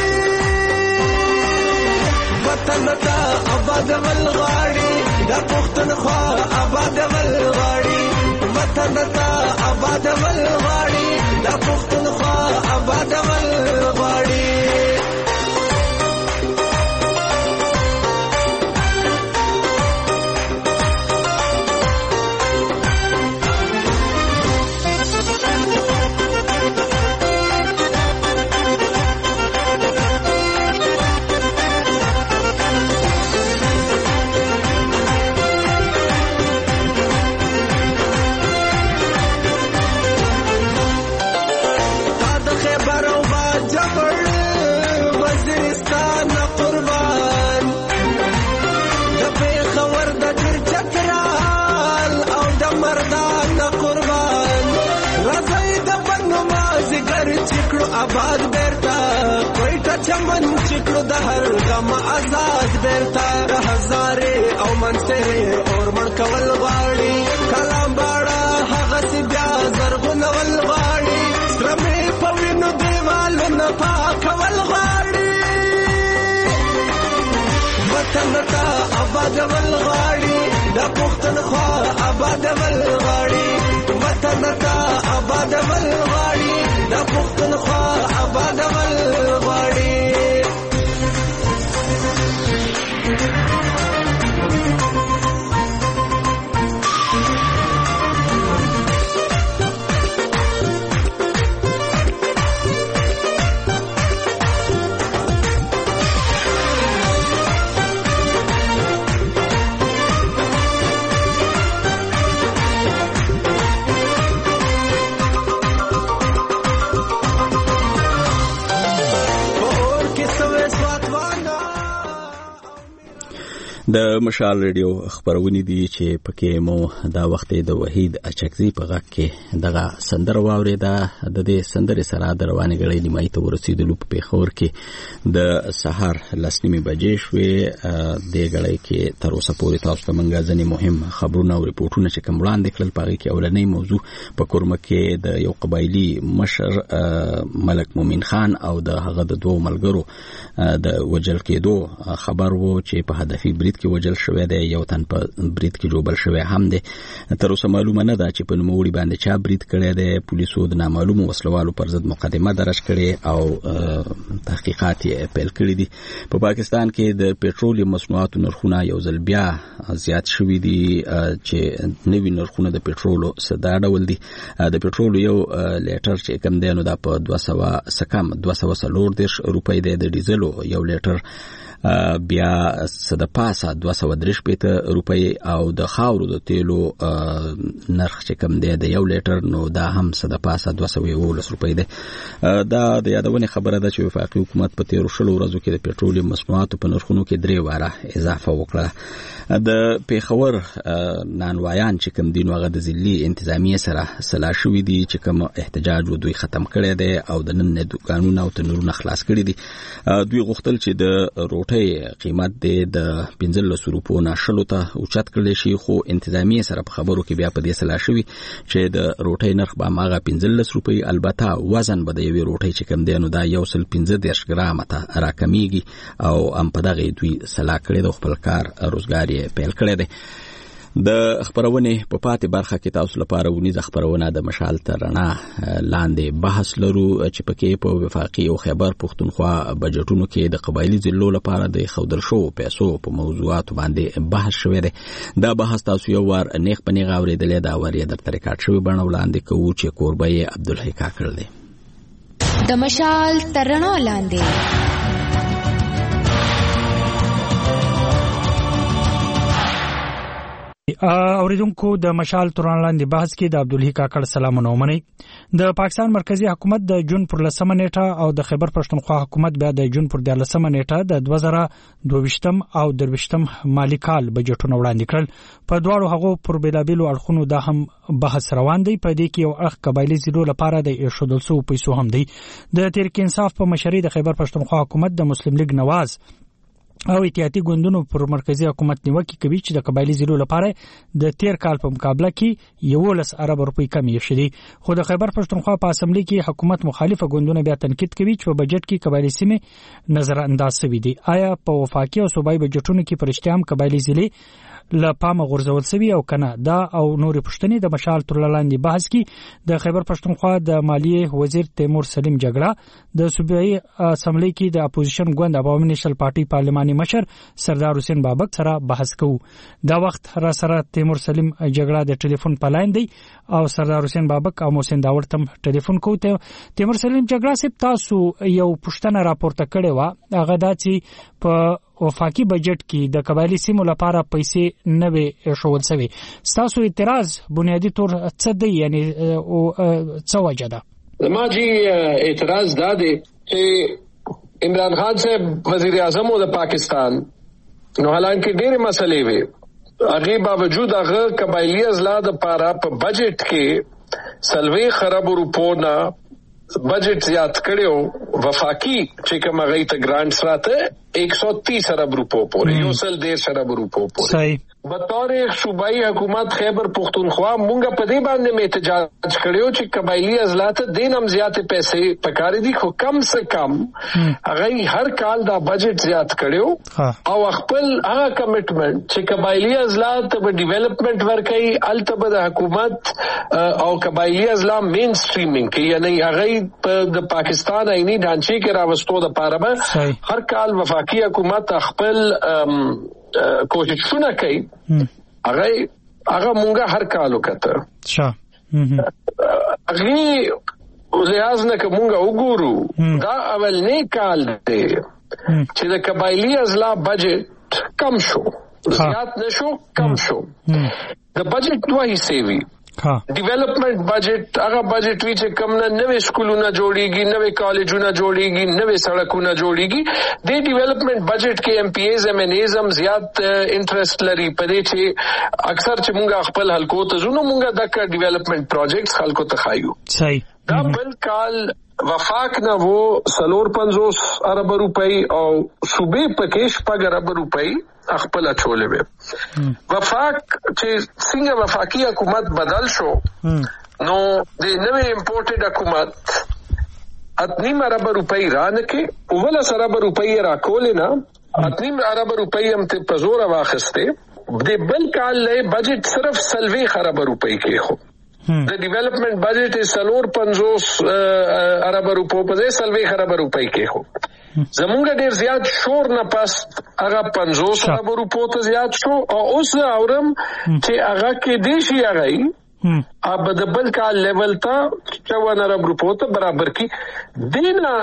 وطن ته آباد ول غواړي دا پښتونخوا آباد ول غواړي وطن ته آباد ول غواړي دا پښتونخوا آباد ول غواړي. آباد بیرتا کوئټه چمن چکړو د هر غم آزاد بیرتا د هزارې او منصره اور مړ کول غواړي کلام باړه هغه سی بیا زرغون ول غواړي سترمې په وینو دیوالو نه پاکول غواړي وطن ته آباد ول غواړي د پښتونخوا آباد ول غواړي وطن ته آباد ول غواړي د پښتونخوا آباد ول غواړي. د مشال ریډیو خبرونه دي چې پکې مو دا وخت د وحید اچکزي په غږ کې دغه سندره واورېده. د دې سندرې سره د روانې غړې نیمایي ته ورسېدلو په پیښور کې د سهار لس نیمې بجې شوې. دې غړې کې تر اوسه پورې تاسو ته موږ ځینې مهم خبرونه او ریپورټونه چې کوم وړاندې کړل په هغې کې اولنۍ موضوع په کورمه کې د یو قبایلي مشر ملک مومن خان او د هغه د دوو ملګرو د وجل کېدو خبر و چې په هدفي برید کې وجل شوی دی. یو تن په برید کې جوړ شوی هم دی. تر اوسه معلومه نه ده چې په نوموړي باندې چا برید کړی دی. پولیسو د نامعلومو وسلوالو پر ضد مقدمه درج کړې او تحقیقات یې پیل کړي دي. په پاکستان کې د پټرولیم مصنوعاتو نرخونه یو ځل بیا زیات شوي دي چې نوي نرخونه د پټرولو څه دا ډول دي. د پټرولو یو لیټر چې کم دی نو دا په دوه سوه څه کم دوه سوه څلور دېرش روپۍ دی. د ډیزلو یو لیټر بیا د پاسه دوه سوه درې شپېته روپۍ او د خاورو د تیلو نرخ چې کم دی د یو لیټر نو دا هم د پاسه دوه سوه یولس روپۍ دی. دا د یادونې خبره ده چې وفاقي حکومت په تیرو شلو ورځو کې د پټرولیم مصنوعاتو په نرخونو کې درې واره اضافه وکړه. د پیښور نانوایان چې کم دي نو هغه د ضلعي انتظامیې سره سلا شوي دي چې کوم احتجاج و دوی ختم کړی دی او د نن دوکانونه او تنورونه خلاص کړي دي. دوی غوښتل چې د روټۍ قیمت دی د پنځلس روپو نه شلو ته اوچت کړلی شي، خو انتظامیې سره په خبرو کې بیا په دې سلا شوي چې د روټۍ نرخ به هماغه پنځلس روپۍ، البته وزن به د یوې روټۍ چې کم دی نو دا یو سل پنځه دېرش ګرامه ته راکمیږي او هم په دغې دوی سلا کړې ده. خپل کار روزګار یې پیل کړی دی. د خبرونې په پاتې برخه کې تاسو لپاره ونیزه خبرونه د مشال تر رڼا لاندې بحث لرو چې پکې په وفاقي او خیبر پښتونخوا بجټونو کې د قبایلي ضلعو لپاره د ښودل شوو پیسو په موضوعاتو باندې بحث شوی دی. دا بحث تاسو یو وار نیغ په نیغه اورېدلی، دا وار یې درته ریکارډ شوی بڼه وړاندې کوو چې کوربه یې عبدالحی کاکړ دی. د مشال تر رڼا لاندې اوریدونکو د مشال توران لاندې بحث کې د عبدالحی کاکړ سلامونه ومنئ. د پاکستان مرکزی حکومت د جون پر لسمه نیټه او د خیبر پښتونخوا حکومت بیا د جون پر دیارلسمه نیټه د دوه زره دوه ویشتم او درویشتم مالی کال بجټونه وړاندې کړل. په دواړو هغو پر بیلابیلو اړخونو دا هم بحث روان دی. په دې کې یو اړخ قبایلي ضلعو لپاره د ایښودل شوو پیسو هم دی. د تحریک انصاف په مشرۍ د خیبر پښتونخوا حکومت د مسلم لیگ نواز او اتحادیې ګوندونو پر مرکزی حکومت نیوکه کوي چې د قبایلي ضلعو لپاره د تیر کال په مقابله کې یولس ارب روپۍ کمې شوې دي. خو د خیبر پښتونخوا په اسمبلی کې حکومت مخالفه ګوندونه بیا تنقید کوي چې په بجټ کې قبایلي سیمې نظر انداز شوي دي. آیا په وفاقي او صوبایي بجټونو کې پر اشتیا هم قبایلي ضلعې له پامه غورځول شوي او کنه؟ دا او نورې پوښتنې د مشال تر لاندې بحث کې د خیبر پښتونخوا د مالیې وزیر تیمور سلیم جګړه، د صوبایي اسمبلی کې د اپوزیشن ګوند عوامي نیشنل پارټي پارلماني مشر سردار حسین بابک سره بحث کوو. دا وخت را سره تیمور سلیم جګړه د ټلیفون په لاین دی او سردار حسین بابک او محسن داور تم ټلیفون کوو. تیمور سلیم جګړه سپ تاسو یو پوښتنه راپورته کړې و، هغه دا چې په وفاقي بجټ کې د قبایلي سیمو لپاره پیسې نه وي شول شوي. ستاسو اعتراض بنیادی طور څه دی، یعنی څه وجه ده؟ زما جی اعتراض دا دی چې عمران خان صاحب وزیر اعظم د پاکستان نو حالانکه ډېرې مسلې وي، هغې باوجود هغه قبایلي اضلاع دپاره په بجټ کې څلوېښت خربو روپو نه بجٹ زیات کړو. وفاقی چې کوم هغه ته ګرانټس راته ایک سو تیس ارب روپو پورې یو سل ډېر ارب روپو پورې. بطور ایک صوبائی حکومت خیبر پختونخوا مونږه په دې باندې مې احتجاج کړو چې قبایلی اضلاع ته دین هم زیاتې پیسې پکارې دي، خو کم سے کم هغه هر کال دا بجٹ زیات کړو او خپل هغه کمټمنټ چې قبایلی اضلاع ته به ډیولپمنٹ ورکړي الته د حکومت او قبایلی اضلاع مین سټریمینګ کې، یعنی هغه په د پاکستان عیني ډانچې کې راوستو د پاره به هر کال وفاقي حکومت خپل کوششونه کوي. هغه هغه مونږه هر کال وکړه شه هغه لحاظ نه که مونږه وګورو دا اولنی کال دی چې د قبایلي اضلاع بجټ کم شو، زیات نشو، کم شو. د بجټ دوه حصې وي، ډیولپمنٹ بجټ هغه بجټ وی چې کوم نه نوې سکولونه جوړیږي نوې کالجونه جوړیږي نوې سړکونه جوړیږي د ډیولپمنٹ بجټ کې ایم پی ایز ایم ان ایز هم زیات انټرست لري په دې چې اکثر چې مونږ خپل حلقو ته زونو مونږ د ډیولپمنٹ پروجیکټس خلکو ته خایو صحیح دا بل کال وفاق نه وو سلور پنځوس ارب روپۍ او صوبې پکې شپږ ارب روپۍ خپل چولې وي وفاق چې څنګه وفاقي حکومت بدل شو نو د نوې امپورټډ حکومت اتنیم ارب روپۍ رانه کې اوله ارب روپۍ راکولې نه اتنیم ارب روپۍ هم ته په زور واخسته د بل کال له بجټ صرف سلوي ارب روپۍ کې خو د ډیولپمنٹ بجټ سلور پنځوس ارب روپو په ځای سلوي ارب روپۍ کې خو زمونږ ډیر زیات شور نه پس هغه پنځوس ارب روپو ته زیات شو او اوس اورم چې هغه کې دیشي هغه اب د بل کال لیول ته چوان ارب روپو ته برابر کی دینا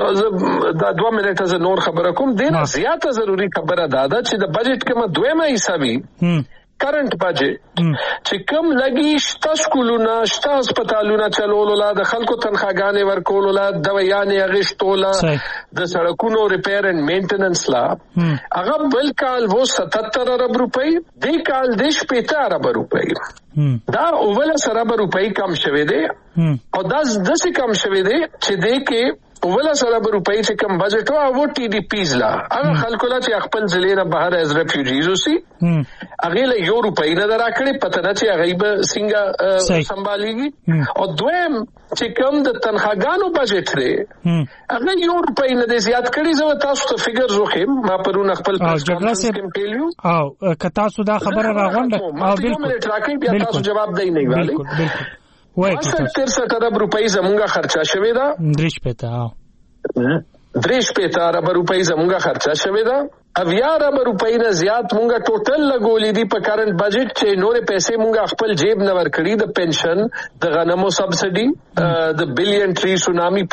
دا دوه منټه ز نور خبره کوم دینا زیاته ضروری خبره دادا چې د بجټ کې ما دویمه حصہ وی کرنٹ بجٹ چې کم لګي شته سکولونه شته هسپتالونه چلولو لا د خلکو تنخواګانې ورکولو لا دویانې اغشتولا د سړکونو ریپیر اینڈ مینټیننس لا هغه بل کال وو ستتر ارب روپۍ دی کال دیش پېته ارب روپۍ دا اوله ارب روپۍ کم شوه دی او دا داسې کم شوه دی چې دی کې اوله ارب روپۍ چې کم بجټ او وو ټي ډي پیز لا هغه خلکو لا چې خپل ځلې نه بهر از ریفیوجیز اوسي هغه له یو روپۍ نه راکړي پته نه چې هغه به څنګه سمباليږي او دویم چې کم د تنخواګانو بجټ دی هغه یو روپۍ نه زیات کړي زه تاسو ته فګر زوخم ما پرون خپل کم پیلیو او کتا سو دا خبره راغونډه او بالکل راکړي بیا تاسو جواب دی نه والی وای ترسٹھ ارب روپۍ زمونږه خرچه شوې ده دریش پته دریش پته ارب روپۍ زمونږه خرچه شوې ده اویا ارب روپۍ نه زیات مونږه ټوټل لګولې دي په کرنٹ بجټ چې نورې پیسې مونږه خپل جیب نه ورکړي د پنشن د غنمو سبسډي د بلین ټری سونامي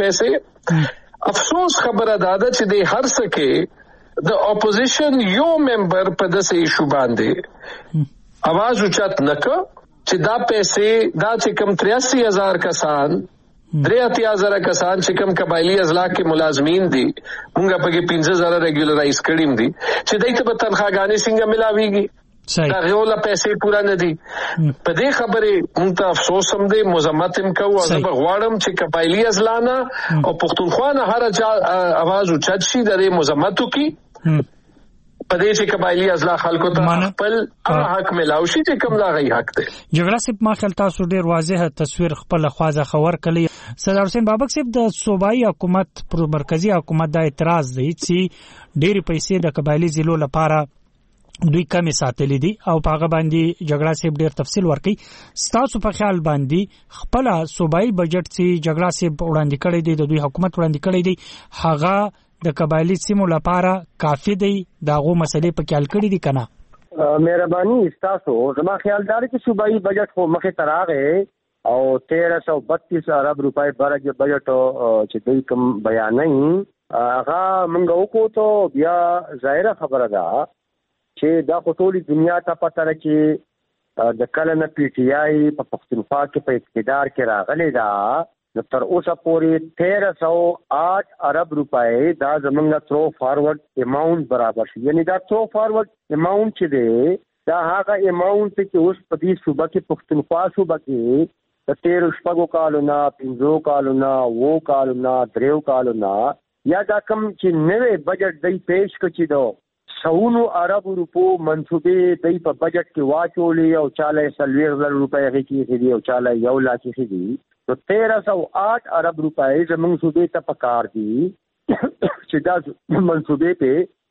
پیسې افسوس خبره داده چې د هر سکه د اپوزیشن یو ممبر په دسه ایشو باندې आवाज اوچت نکړ چې دا پیسې دا چې کم تریاسی ہزار کسان درې اتیا هزار کسان چې کم قبایلی اضلاع کې ملازمین دي موږ په کې پنځه هزار ریګولرایز کړیم دي چې دایته په تنخواګانې څنګه ملاويږي دا غوړه پیسې پورا نه دي په دې خبره موږ ته افسوس هم دي مزمت هم کوو زه غواړم چې قبایلی اضلاع نه او پښتونخوا نه هر چا आवाज اوچت شي د مزمتو کې پدې چې قبایلی اضلاع خلکو ته خپل حق ملاوي شي چې کوم لا غي حق دی جګړه سپ ما خل تاسو ډیر واضح تصویر خپل خواځه خبر کړی سردار حسین بابک صاحب د صوبایي حکومت پر مرکزی حکومت د اعتراض دی چې ډیر پیسې د قبایلی ضلعو لپاره دوی کمی ساتلې دي او پاغه باندې جګړه سپ ډیر تفصیل ورکړي ستاسو په خیال باندې خپل صوبایي بجټ چې جګړه سپ وړاندې کړی دی د دوی حکومت وړاندې کړی دی هغه د قبایلی سیمو لپاره کافی دی داغو مسلې په خیال کړی دي کنه مهرباني تاسو زما خیال دار چې صوبایي بجټ خو مخه تراغه او تیرہ سو بتیس ارب روپے برج بجټ چې دوی کوم بیانې هغه موږ وکړو ته بیا ظاهره خبره ده چې دا ټولي دنیا ته پته ده چې د کلنه پی ټی آی په پښتونخوا کې په اقتدار کې راغلي ده نو تر اوسه پورې تیرہ سو آٹھ ارب روپے دا زمونږ تھرو فارورډ اماونٹ برابر شي یعنی دا تھرو فارورډ اماونٹ چې دی دا هغه اماونٹ چې اوس په دې صوبه کې پښتونخوا صوبه کې د تیرو شپږو کالو نه پنځو کالو نه وو کالو نه دریو کالو نه یا دا کم چې نوې بجټ دی پیش کړي دو سونو ارب روپو منصوبې دی په بجټ کې واچولې او چاله سلویر زر روپے کې دي او چاله یو لاکھ کې دي تو تیرہ سو آٹھ ارب روپے زمونږ صوبې ته پکار دي چې دا منصوبې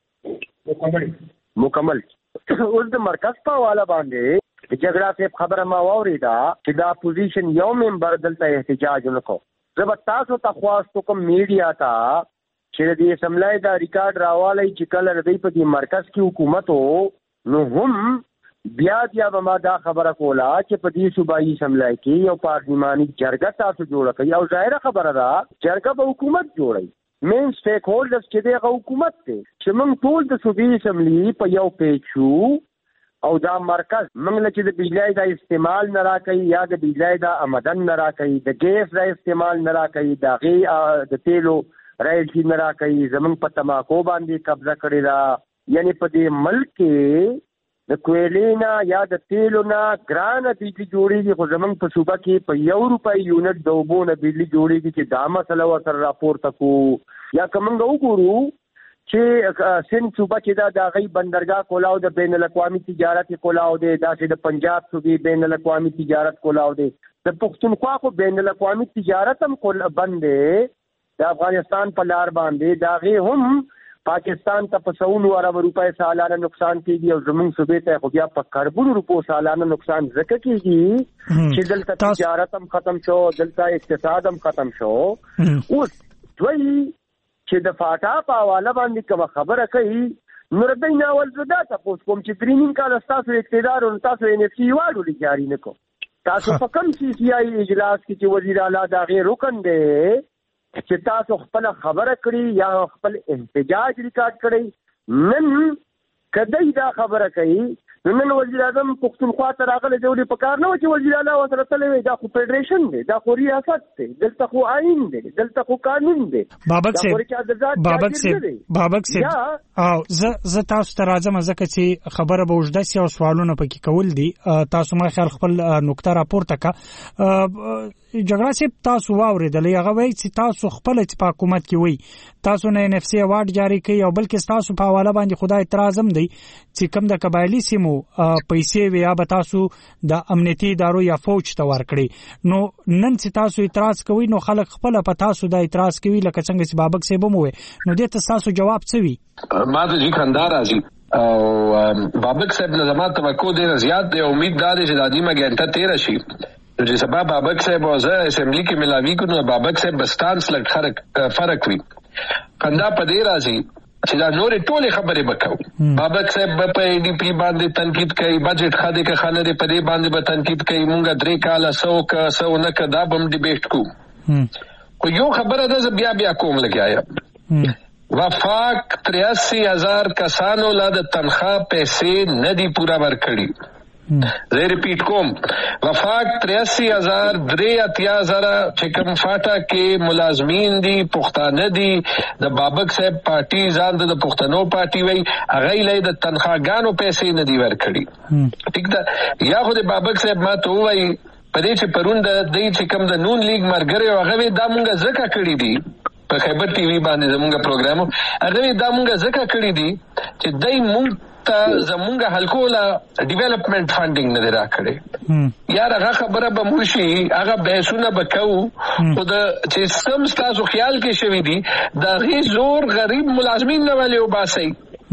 په مکمل مکمل اوس د مرکز په حواله باندې جګړه په خبره ما واوریدا چې دا پوزیشن یو ممبر دلته احتجاج وکړو زه تاسو ته خواستو کوم میډیا ته چې د اسمبلی دا ریکارډ راوالي چې کله د دې په مرکز کې حکومت وو نو هم بیا بیا به ما دا خبره کوله چې په دې صوبایي اسمبلی کې یو پارلیماني جرګه تاسو جوړه کړئ او ظاهره خبره ده جرګه به حکومت جوړي مین سټیک هولډرز چې دغه حکومت دی چې موږ ټول د صوبایي اسمبلی په یو پیج شو او دا مرکز موږ له چې د بجلی دا استعمال نه راکوي یا د بجلی دا آمدن نه راکوي، د ګیس دا استعمال نه راکوي، د هغې د تیلو رایلټي نه راکوي، زموږ په تماکو باندې قبضه کړې ده. یعنی په دې ملک کې د کویلې نه یا د تیلو نه ګرانه بجلي جوړېږي، خو زموږ په صوبه کې په یو روپۍ یونټ د اوبو نه بجلي جوړېږي چې دا مسله ورسره راپورته کړو. یا که موږ وګورو چې سند صوبه چې دا د هغې بندرګاه کولاو د بین الاقوامي تجارت کولاو دی، داسې د پنجاب صوبې بین الاقوامي تجارت کولاو دی، د پښتونخوا خو بین الاقوامي تجارت هم بند دی د افغانستان په لار باندې، د هغې هم پاکستان ته په سونو ارب روپۍ سالانه نقصان کېږي او زموږ صوبې ته خو بیا په کربونو روپو سالانه نقصان ځکه کېږي چې دلته تجارت هم ختم شو، دلته اقتصاد هم ختم شو. اوس دوی چې د فاټا په حواله باندې کومه خبره کوي نو دوی نه اول زه دا تپوس کوم چې درې نیم کاله ستاسو اقتدار او تاسو ان اف سي واړو جاري نه کو، تاسو په کوم سی سی آی اجلاس کې چې وزیر اعلی دا غیر رکن دی چې تاسو خپل خبره کړی یا خپل احتجاج ریکارډ کړی، نن کدی دا خبره کوي نن وزیر اعظم پښتونخوا ته راغلی دی په کار نه و چې وزیر اعلی ورسره تللی وي، دا خو فیډریشن دی، دا خو ریاست دی، دلته خو آئین دی، دلته خو قانون دی. بابک صاحب بابک صاحب بابک صاحب او زه زه تاسو ته راځم ځکه چې خبره به اوږده سي او سوالونه پکې کول دي، تاسو ما خیال خپل نقطه راپورته کړه. جګړه صاحب تاسو واورېدلې هغه وایي چې تاسو خپل چې په حکومت کې وي تاسو نه ان اف سي ایوارډ جاری کوي او بلکې تاسو په حواله باندې خدای اعتراض هم دی چې کوم د قبایلی سیمو پیسې وي یا به تاسو د امنیتي ادارو یا فوج ته ورکړي. نو نن چې تاسو اعتراض کوي نو خلک خپل په تاسو د اعتراض کوي لکه څنګه چې بابک صاحب مو وي، نو دې ته تاسو جواب څه وي؟ ما ته جی خندار راځي او بابک صاحب نه زما توقع ډېره زیات دی، امید دا دی چې د نیمه ګنټه تیره شي چې سبا بابک صاحب او زه اسمبلی کې ملاوي کو نو بابک صاحب بستانس لږ فرق فرق وي. خندا په دې راځي چې دا نورې ټولې خبرې وکړو. بابک صاحب په ای ډي پی باندې تنقید کوي، بجټ خاده کې خانه دې په دې باندې به تنقید کوي، مونږه درې کاله سو کا سو نه کا دا بم ډیبیټ کو. خو یو خبره ده بیا بیا کوم لګیا وفاق تریاسی ہزار کسانو لا د تنخواہ پیسې نه دی پورا ورکړي. زه ریپیټ کوم، وفاق تریاسی ہزار درې اتیا زره چې کوم فاټا کې ملازمین دي پښتانه دي، د بابک صاحب پارټي ځان د پښتنو پارټي وای، هغه یې د تنخواګانو پیسې نه دی ورکړي. ٹھیک ده، یا خو د بابک صاحب ما ته وای په دې چې پرون د دې چې کوم د نون لیگ مرګره هغه دا مونږه ځکه کړی دي په خیبر ټي وي باندې زمونږ پروګرام هغه دا مونږه ځکه کړی دي چې دای مونږ ته زمونږ حلقو لا ډیولپمنٹ فنډینګ نه راکړي. یار هغه خبره به موشي هغه بحثونه وکاو او د چې سم تاسو خیال کې شوی دي دا غي زور غریب ملازمین نه ولې وباسي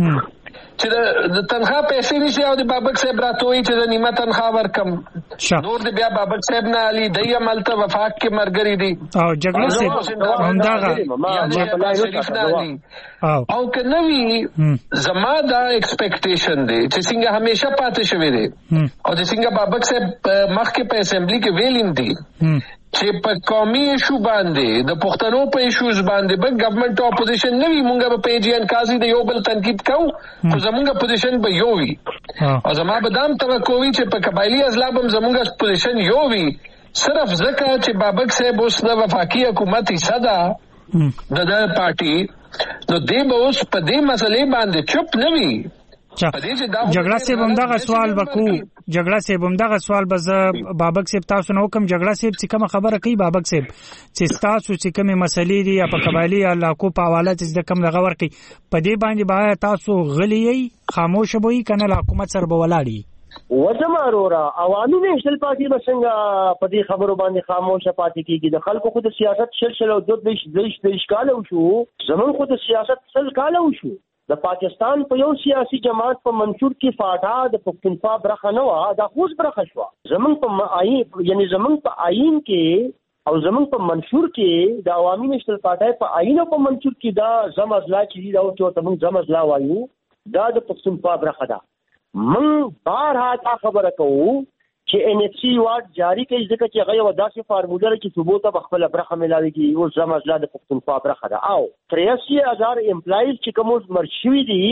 چې د تنخواه پیسې نشي او د بابک صاحب راتوي چې د نیمه تنخواه ورکم نور د بیا بابک صاحب نه علي د عمل ته وفاق کې مرګري دي او جګړه صاحب همداغه شریف نه علي او کنوي زما دا ایکسپیکټیشن دی چې څنګه همیشه پاتې شوی دی او د څنګه بابک صاحب مخکې په اسمبلی کې ویلین دي چې په قومي ایشو باندې د پښتنو په ایشوز باندې به ګورنمنت اپوزیشن نه وي، مونږ به په جی ان قاضي د یو بل تنقید کوو خو زمونږ پوزیشن به یو وي او زما به دام توقع وي چې په قبایلی ازلاب هم زمونږ پوزیشن یو وي، صرف ځکه چې بابک صاحب اوس د وفاقي حکومت حصہ ده د د پارټي نو دی به اوس په دې مسلې باندې چپ نه وي. جګړه صاحب همدغه سوال وکړو، جګړه صاحب همدغه سوال به زه بابک صاحب تاسو نه وکم. جګړه صاحب چې کومه خبره کوي بابک صاحب چې تاسو چې کومه مسلې دي په قبایلی علاقو په حواله چې کوم دغه ورکي په دې باندې به تاسو غلي خاموش بوي کنه حکومت سره به ولاړی وجمه رورا عوامي نېشنل پارټي بسنګ په دې خبرو باندې خاموشه پاتې کیږي. د خلکو خو د سیاست شلشل او د دیش دیش دیش کاله وشو، زمون خو د سیاست سل کاله وشو. د پاکستان په یو سیاسي جماعت په منشور کې فاټا د پښتونخوا برخه نه و، دا خوش برخه شو. زمون په آئین یعنی زمون په آئین کې او زمون په منشور کې د عوامي نېشنل پارټي په آئین او په منشور کې دا زم ازلا چې دا او ته موږ زم ازلا وایو دا د پښتونخوا برخه ده. من بارها دا خبره کوو چې ان اف سي ایوارډ جاری کوي ځکه چې هغه یو داسې فارموله لري چې ثبوت په خپل برخه ملاويږي او زم ازلا د پښتونخوا برخه ده. او تریاسی هزار امپلایز چې کوم مرشوي دي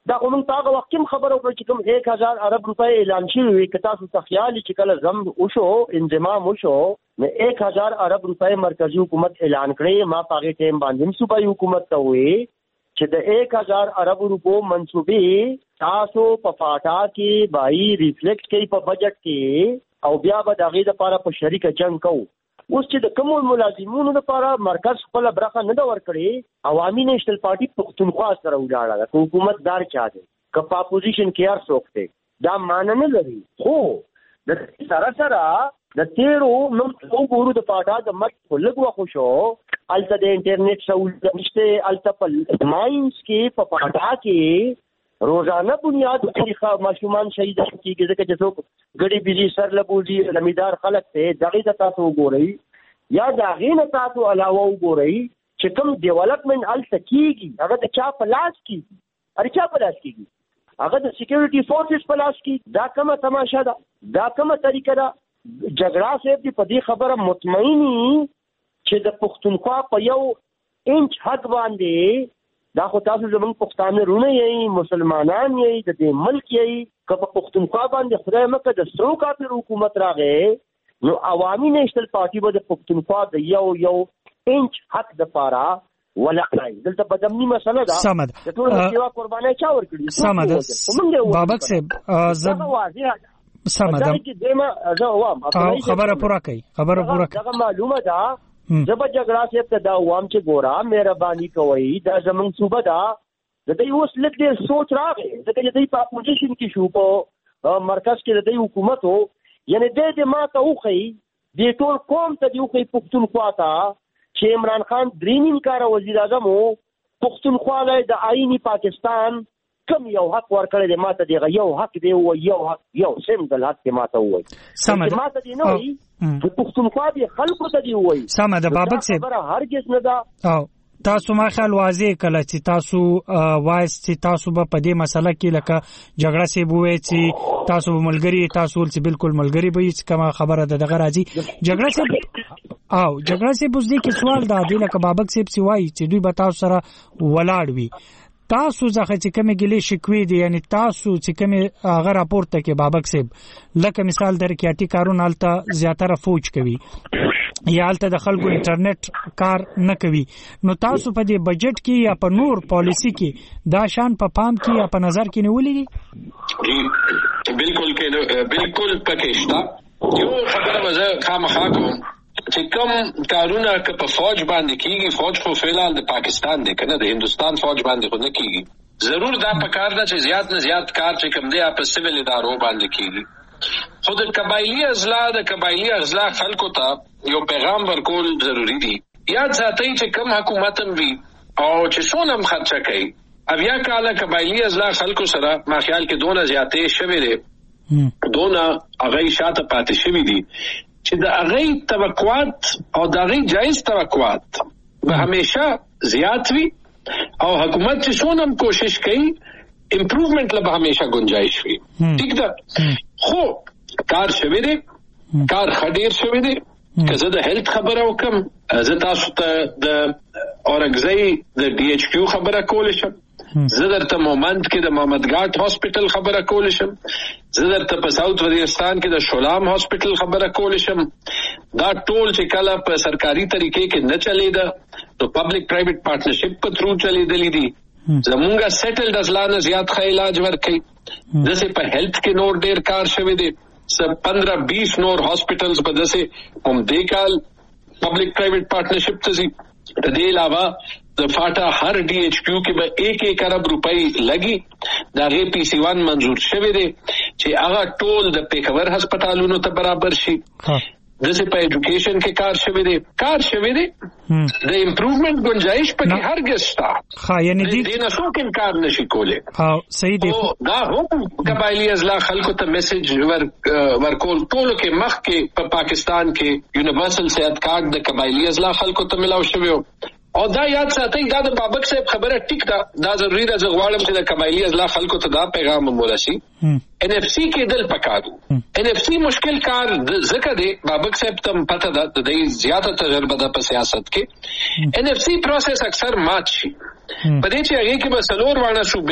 دا کوم تاغه وخت هم خبرو پر چې کوم एक हज़ार ارب روپے اعلان شوی وي کتا څه خیال چې کله زم وشو انضمام وشو نو एक हज़ार ارب روپے مرکزی حکومت اعلان کړي ما پاګه ټیم باندې صوبایي حکومت ته وي چې د एक हज़ार ارب روپو منصوبې تاسو په فاټا کې بای ریفلیکټ کوي په بجټ کې او بیا به دغه لپاره په شریک جنگ کوو. اوس چې د کوم ملازمونو لپاره مرکز خپل برخه نه دا ورکړي عوامي نېشنل پارټي پښتونخوا سره ولاړه ده حکومت دار چا دی کپا اپوزیشن کې هر څوک دی دا مان نه لري. خو د سره سره د تیرو نو وګورو د پاټا د مټ خلګو خوشو الته د انټرنیټ سہولت نشته الته په ماینز کې په پاټا کې روزانه بنیاد طریقه ماشومان شهید کیږي ځکه چې څوک غړي بيزي سر لبوزي لمیدار خلک ته دغه د تاسو وګورئ یا دغه نه تاسو علاوه وګورئ چې کوم ډیولپمنٹ الته کیږي هغه د چا په لاس کیږي هر چا په لاس کیږي هغه د سکیورټي فورسز په لاس کیږي دا کومه تماشا ده دا کومه طریقه ده. جګړه صاحب دی په دې خبره مطمئنی چې د پښتونخوا په یو انچ حق باندې دا خو تاسو زموږ پښتانه رونه یې مسلمانان یې د دې ملک یې که په پښتونخوا باندې خدای مکه د سرو کافر حکومت راغې نو عوامي نېشنل پارټي به د پښتونخوا د یو یو انچ حق د پاره ولای دلته بدمنی مسله ده سمد د ټول سیوا قرباني چا ورکړي سمد بابک صاحب زب سمد خبره پوره کوي خبره پوره کوي دا معلومه ده زبر جګړه صاحب ته دا عوام چې ګورا مهرباني کوي دا زمونږ صوبه ده د دې اوس لږ ډېر سوچ راغی ځکه چې دوی په اپوزیشن کې شو په مرکز کې د دوی حکومت وو یعنی د دې ما ته وخی د ټول قوم ته دی وخی پښتونخوا ته چې عمران خان درینین کار وزیر اعظم وو پښتونخوا له د آئینی پاکستان کم یو حق ورکړی دی ماته دی یو حق دی او یو حق یو سیمبل حق دی ماته وای سمه ماته دی نه وای د پښتونخوا دی خلکو ته دی وای سمه ده بابک صاحب خبره هرگز نه ده او تاسو ما خیال واضح کله چې تاسو وایس چې تاسو په دې مسله کې لکه جګړه سی بوې چې تاسو ملګری تاسو چې بالکل ملګری به هیڅ کومه خبره ده دغه راځي جګړه سی او جګړه سی بوز دي کې سوال دا دی لکه بابک صاحب سی وایي چې دوی به تاسو سره ولاړ وي تاسو ځکه چې کومه ګلې شکوي دي یعنی تاسو چې کومه هغه راپورته کې بابک صاحب لکه مثال درکې اټي کارونه الته زیاتره فوج کوي یا الته د خلکو انټرنیټ کار نه کوي نو تاسو په دې بجټ کې یا په نور پالیسی کې دا شان په پام کې یا په نظر کې نیولې دي بالکل کې بالکل پکېشتا یو خبره مزه خامخا کوم چې کوم کارونه که په فوج باندې کیږي فوج خو فعلال د پاکستان دی کنه د هندستان فوج باندې خو نه کیږي ضرور دا پکار ده چې زیات نه زیات کار چې کوم دی په سیویل ادارو باندې کیږي خو د قبایلی اضلاع د قبایلی اضلاع خلکو ته یو پیغام ورکول ضروری دی یاد ساتئ چې کوم حکومت هم وي او چې څونه هم خرچه کوي اویا کاله قبایلی اضلاع خلکو سره ما خیال کې دونه زیاتې شوي دي دونه هغه شاته پاتې شوي دي چې د هغه توقعات او د هغه جایز توقعات به همیشه زیات وي او حکومت چې څونه هم کوشش کوي امپروومنت له به همیشه گنجائش وي ٹھیک ده خو کار شوی دی کار خډیر شوی دی که زه د هیلث خبره وکم زه تاسو ته د اورګزۍ د ډي ایچ کیو خبره کولی شم زه درته مومند کې د محمد ګاټ هاسپټل خبره کولی شم زه درته په ساوث وزیرستان کې د شولام هاسپټل خبره کولی شم دا ټول چې کله په سرکاري طریقې کې نه چلیده نو پبلک پرایویټ پارټنرشپ په تھرو چلیدلی دي زمونږه سیټلډ اضلاع نه زیات ښه علاج ورکوي داسې په هیلث کې نور ډېر کار شوی دی پندرہ بیس نور ہاسپٹلز په دسه هم دې کال پبلک پرایویټ پارټنرشپ ته زی د دې علاوه د فاټا هر ډي ایچ کیو کې به ایک ایک ارب روپۍ لګي دا غي پی سی وان منظور شوی دی چې هغه ټول د پیښور هسپتالونو ته برابر شي دسه په ایجوکیشن کې کار شوی دی کار شوی دی د امپروومنٹ گنجائش پکې هرګز شته ها یعنی دې نه څوک انکار نشي کولی ها صحیح دی دا هم قبایلی اضلاع خلکو ته میسج ور ورکول ټول کې مخ کې په پاکستان کې یونیورسل صحت کارت د قبایلی اضلاع خلکو ته ملاو شوی او دا یاد ساتئ دا د بابک صاحب خبره ټیک ده دا ضروری ده زه غواړم چې د قبایلی اضلاع خلکو ته دا پیغام ورسي ان اف سی کې دل پکارو ان اف سی مشکل کار ځکه دی بابک صاحب ته پته ده د دې زیاته تجربه ده په سیاست کې ان اف سی پروسس اکثر مات شي په دې چې هغه کې به سلور وانه صوبې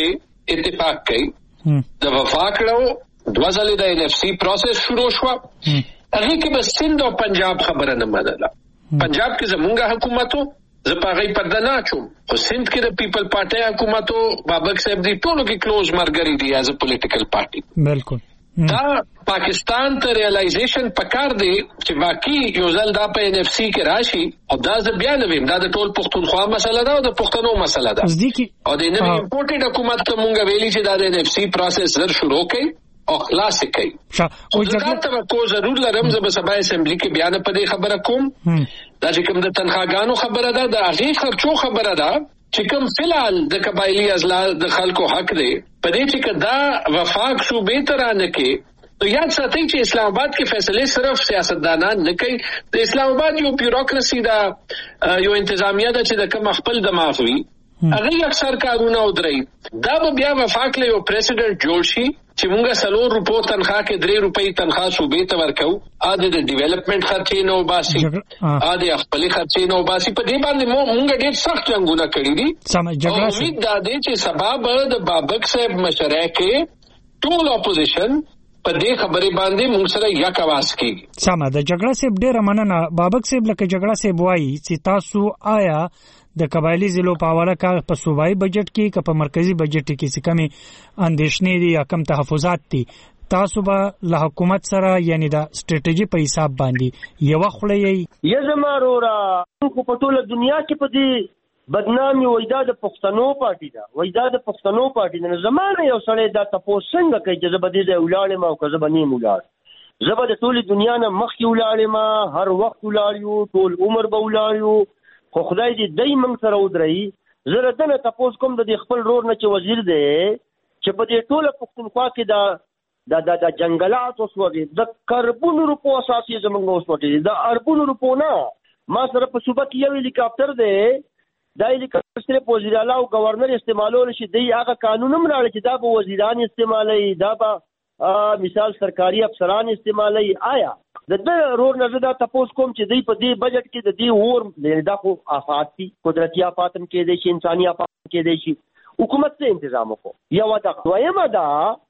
اتفاق کوي د وفاق کړو دوه ځلې د ان اف سی پروسس شروع شو هغه کې بس سند او پنجاب خبره نه منله پنجاب کې زمونږه حکومتو زه په هغه پرده نه اچوم خو سند کې د پیپل پارټي حکومتو بابک صاحب دی ټولو کې کلوز مرګري دی ایز ا پولیټیکل پارټي بالکل دا پاکستان ته ریالایزیشن پکار دی چې باقی یو ځل دا په ان اف سی کې راشي او دا ز بیان ویم دا د ټول پښتونخوا مسله ده او د پښتنو مسله ده او د نوی امپورټډ حکومت ته مونږ ویلي چې دا د ان اف سی پروسس زر شروع کړي او خلاص کړي او دا ته کو ضرور لرم زه به سبا اسمبلی کې بیان پدې خبره کوم دا چې کوم د تنخواګانو خبره ده د هغه خرچو خبره ده چې کوم فلال د قبایلی ازلا د خلکو حق دی پدې چې کدا وفاق شو به ترانه کې تو یاد ساتئ چې اسلام آباد کې فیصله صرف سیاستدانان نه کوي د اسلام آباد یو بیوروکراسي دا یو انتظامیه ده چې د کوم خپل دماغ وي هغه اکثر کارونه ودري دا به بیا وفاق له یو پریزیډنټ جوړ شي چې مونږه سلور روپو تنخواه کې درې روپۍ تنخواه صوبې ته ورکو ا د ډیولپمنٹ خرچې نو باسي ا د خپل خرچې نو باسي په دې باندې مونږ ډېر سخت جنگونه کړی دي او امید دا دی چې سبب د بابک صاحب مشره کې ټول اپوزیشن په دې خبرې باندې مونږ سره یک आवाज کیږي سم د جګړه صاحب ډېر مننه بابک صاحب لکه جګړه صاحب وایي چې تاسو آیا د قبایلی ضلعو په حواله کار په صوبایي بجټ کې که په مرکزی بجټ کې څه کمی اندېښنې دي یا کم تحفظات دي تاسو به له حکومت سره یعنی د سټریټیجي په حساب باندې یو خلې یې زمارورا خو په ټوله دنیا کې په دې بدنامي وېدا د پښتنو پارټي دا وېدا د پښتنو پارټي نه زمانه یو سړی دا تاسو څنګه کوي چې زبدي د ولاړې ما او که زبني مولاړ زبد ټوله دنیا نه مخکې ولاړې ما هر وخت ولاړیو ټول عمر به ولاړیو خو خدای دې دای موږ سره ودرې زه دنه تاسو کوم د خپل رور نه چې وزیر دی چې په دې ټوله پښتونخوا کې دا د د جنگلات اوس وږي د کربون روپو اساسي زمونږ اوس وږي د اربون روپو نه ما سره په صوبه کې یو هلیکاپټر دی دا هلیکاپټر صرف وزیر اعلی او گورنر استعمالول شي دی هغه قانون هم راړي چې دا به وزیران استعمالي دا به مثال سرکاري افسران استعمالي آیا د دې رور نه زدا تاسو کوم چې دی په دې بجټ کې د دې اور دا خو آفات دي قدرتي آفات هم کې دي شي انساني آفات کې دي شي حکومت ته تنظیم وکړو یو دا دویمه دا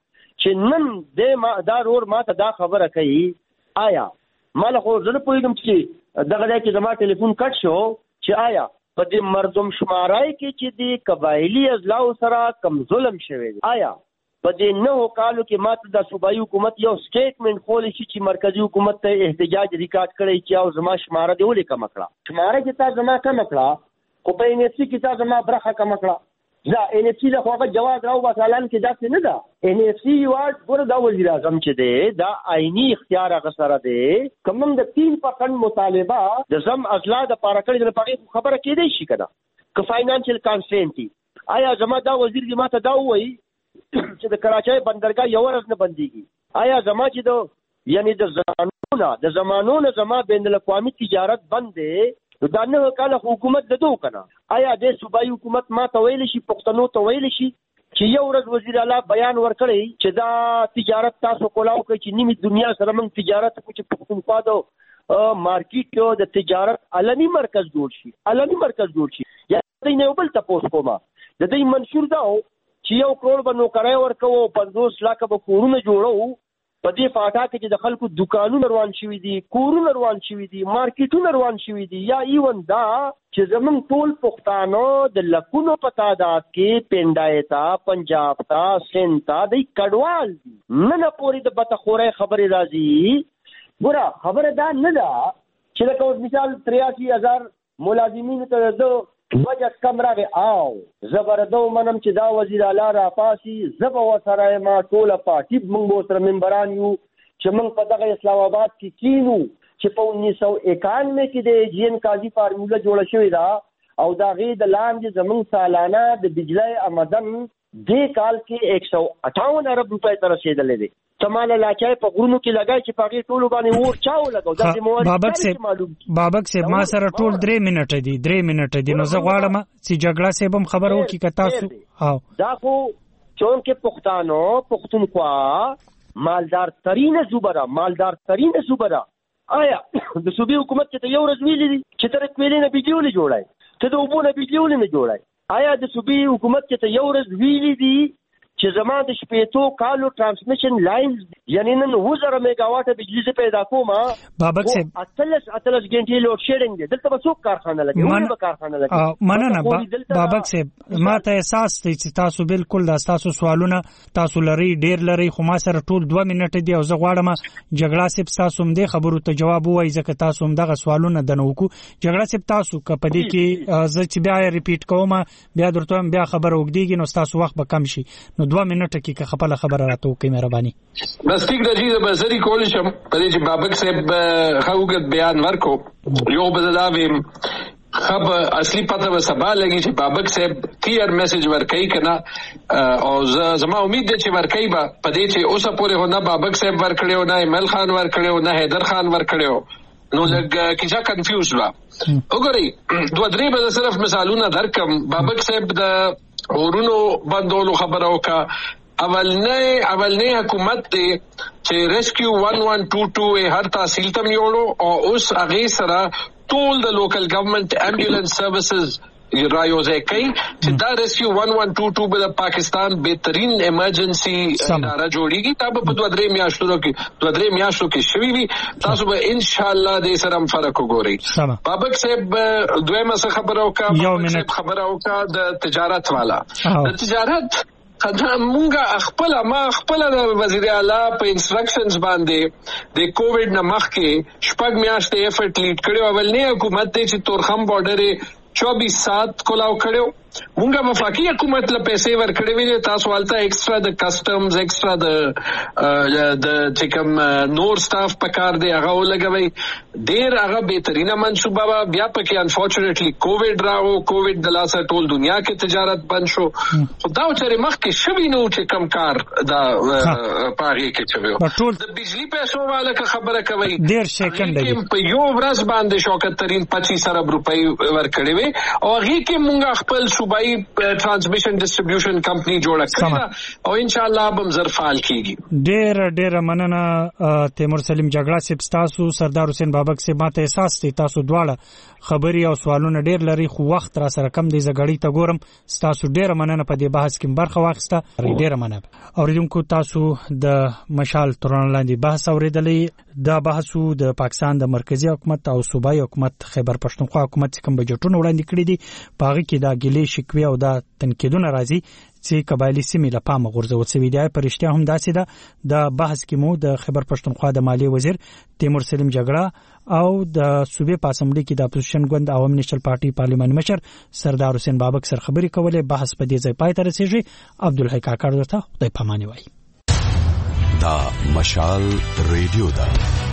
چې نن د دا رور ما ته دا خبره کوي آیا مال خو زه نه پوهیږم چې دغه ځای کې زما ټلیفون کټ شو چې آیا په دې مردم شمارای کې چې د قبایلی ازلاو سره کم ظلم شوی آیا په دې نو کالو کې ماته د صوبایي حکومت یو سټیټمنټ خولې شي چې مرکزی حکومت ته احتجاج ریکارډ کړي چې او زما شماره دی ولې کم کړه شماره کې تا زما کم کړه خو په ان اف سی کې تا زما برخه کم کړه دا ان اف سی له خواغه جواز راو وسالان کې داسې نه ده ان اف سی واټ ګور دا وزیر اعظم چې دی دا آئینی اختیار هغه سره دی کوم د تین پرسنټ مطالبه د زم ازلا د پاره کړي د پاره خبره کې دی شي کنه که فاینانشل کانسټرینټ آیا زما دا وزیر دی ماته دا وایي چې د کراچۍ بندرګاه یو ورځ نه بنديږي آیا زما چې د یعنی د زمانونو د زمانونو زما بین الاقوامي تجارت بند دی دا نه کله حکومت د دوه کنه آیا د صوبایي حکومت ما ته ویل شي پښتنو ته ویل شي چې یو ورځ وزیر اعلی بیان ورکړي چې دا تجارت تاسو کولاو کوي چې نیمه دنیا سره موږ تجارت کو چې پښتونخوا د مارکیټ د تجارت علني مرکز جوړ شي علني مرکز جوړ شي یا د نه بل تاسو کومه د دې منشور دا چې یو کروڑ به نوکرای ورکو پنځوس لک به کورونه جوړو په دې فاټا کې چې د خلکو دکانونه روان شوي دي کورونه روان شوي دي مارکیټونه روان شوي دي یا ایون دا چې زمون ټول پښتانه د لکونو په تعداد کې پندای تا پنجاب تا سند تا د کډوال دي نه نه پوری د بتخورې خبره راځي ګوره خبره دا نه ده چې لکه مثال تریاسی هزار ملازمین ته د بجټ کم راغی او زبردو منم چې دا وزیر اعلی را پاسي زب وسره ما ټول پارټي موږ سره ممبران یو چې موږ په دغه اسلام آباد کې کینو چې په انیس سو اکانوے کې د جین قاضي فارموله جوړه شوې ده او دا غي د لاندې زموږ سالانه د بجلی آمدن دې کال کې ایک سو اٹھاون ارب روپۍ ته رسیدلې دي تماله لاچای په غرونو کې لګای چې پاګې ټولو باندې ور چاو لګاو د مواد بابک صاحب بابک صاحب ما سره ټول درې منټه دي درې منټه دي نو زه غواړم چې جګړه صاحب هم خبر وکړي که تاسو او دا خو چون کې پښتانو پښتونخوا مالدار ترين صوبه مالدار ترين صوبه آیا د صوبې حکومت ته یو ورځ ویلې دي چې تر کویلې نه بيجولې جوړای ته د وبونه بيجولې نه جوړای آیا د صوبې حکومت ته یو ورځ ویلې دي چې زما د شپېتو کالو ترانسمیشن لاینز یعنی نن وزره میگاواټه بجلی زه پیدا کوم بابک صاحب اتلس اتلس غنټې لوډ شیډینګ دی دلته به څوک کارخانه لګي ولې به کارخانه لګي مننه بابک صاحب ما ته احساس دی چې تاسو بالکل دا تاسو سوالونه تاسو لري ډیر لري خو ما سره ټول دوه منټه دی او زه غواړم جګړه صاحب تاسو هم دې خبرو ته جواب وایي ځکه تاسو هم دغه سوالونه د نوکو جګړه صاحب تاسو کپدې کې زه چې بیا ریپیټ کوم بیا درته بیا خبر وګدیږي نو تاسو وخت به کم شي نو دوه منټه کې خپل خبره راته وکړئ مهرباني بس ټیک د دې بسري کول شم په دې چې بابک صاحب خوګت بیان ورکو یو بدلاویم خب اصلي پته به سبا لګي چې بابک صاحب کلیر میسج ورکړي کنه او زما امید ده چې ورکړي به په دې چې اوسه پورې هو نه بابک صاحب ورکړیو نه ایمل خان ورکړیو نه حیدر خان ورکړیو نو لګ کیسه کنفیوز وا وګورئ دوه درې به صرف مثالونه درکم بابک صاحب د اورونو بندولو خبره وکا اولنې اولنې حکومت دی چې ریسکیو eleven twenty-two هر تحصیل تم یوړو او اوس هغه سره ټول د لوکل ګورنمنت امبولانس سروسز رایوځي کوي چې دا ریسکیو eleven twenty-two به پاکستان بهترین ایمرجنسي اداره جوړیږي دا په دوه درې میاشتو کې دوه درې میاشتو کې شوي وي تاسو به ان شاء الله دې سره هم فرق وګورئ بابک صاحب دویمه څه خبره وکړه خبره وکړه د تجارت والا د تجارت مونږه خپل ما خپل د وزیر اعلی په انسټرکشنز باندې د کووډ نه مخکې شپږ میاشتې ایفرټ لیډ کړو اولنې حکومت چې تورخم بارډر چوبیس سات کولاو کړو مونږه وفاقي حکومت له پیسې ورکړې وي تاسو والته ایکسترا د کسٹمز ایکسترا د د چې کوم نور سټاف پکار دی هغه ولګوي ډیر هغه بهترینه منصوبه بیا پکې انفورچونټلی کووډ راو کووډ د لاسه ټول دنیا کې تجارت بند شو خدا او چرې مخکې شوی نو چې کم کار دا پاره کې چوي د بجلی پیسو والا خبره کوي ډیر سیکنډ دی په یو ورځ باندې شوکت ترين پچیس ارب روپۍ ورکړې وي او هغه کې مونږ خپل صوبایي ترانسمیشن ډیسټریبیوشن کمپنی جوړه کړه او ان شاء الله به زر فعال کیږي ډیر ډیر مننه تیمور سلیم جګړه سپ تاسو سردار حسین بابک سے ماته احساس دي تاسو دواړه خبري او سوالونه ډیر لري خو وخت را سره کم دی زګړی ته ګورم تاسو ډیر مننه په دې بحث کې برخه واخیسته ډیر مننه اوریدونکو تاسو د مشال تران لاندې بحث اوریدلې دا بحثو د پاکستان د مرکزی حکومت او صوبایي حکومت خیبر پښتونخوا حکومت کوم بجټونه وړاندې کړی دي په هغه کې دا ګلې شکوي او دا تنقیدونه راځي چې قبایلی سیمې له پامه غورځول شوی دی پرشتیا هم داسې ده د بحث کې مو د خیبر پښتونخوا د مالی وزیر تیمور سلیم جګړه او د صوبې په اسمبلی کې د اپوزیشن ګوند عوام نیشنل پارټي پارلیماني مشر سردار حسین بابک سره خبرې کولې بحث په دې ځای پای ته رسیږي عبدالحی کاکړ ورته خدای پاماني وایي دا مشال ریډیو ده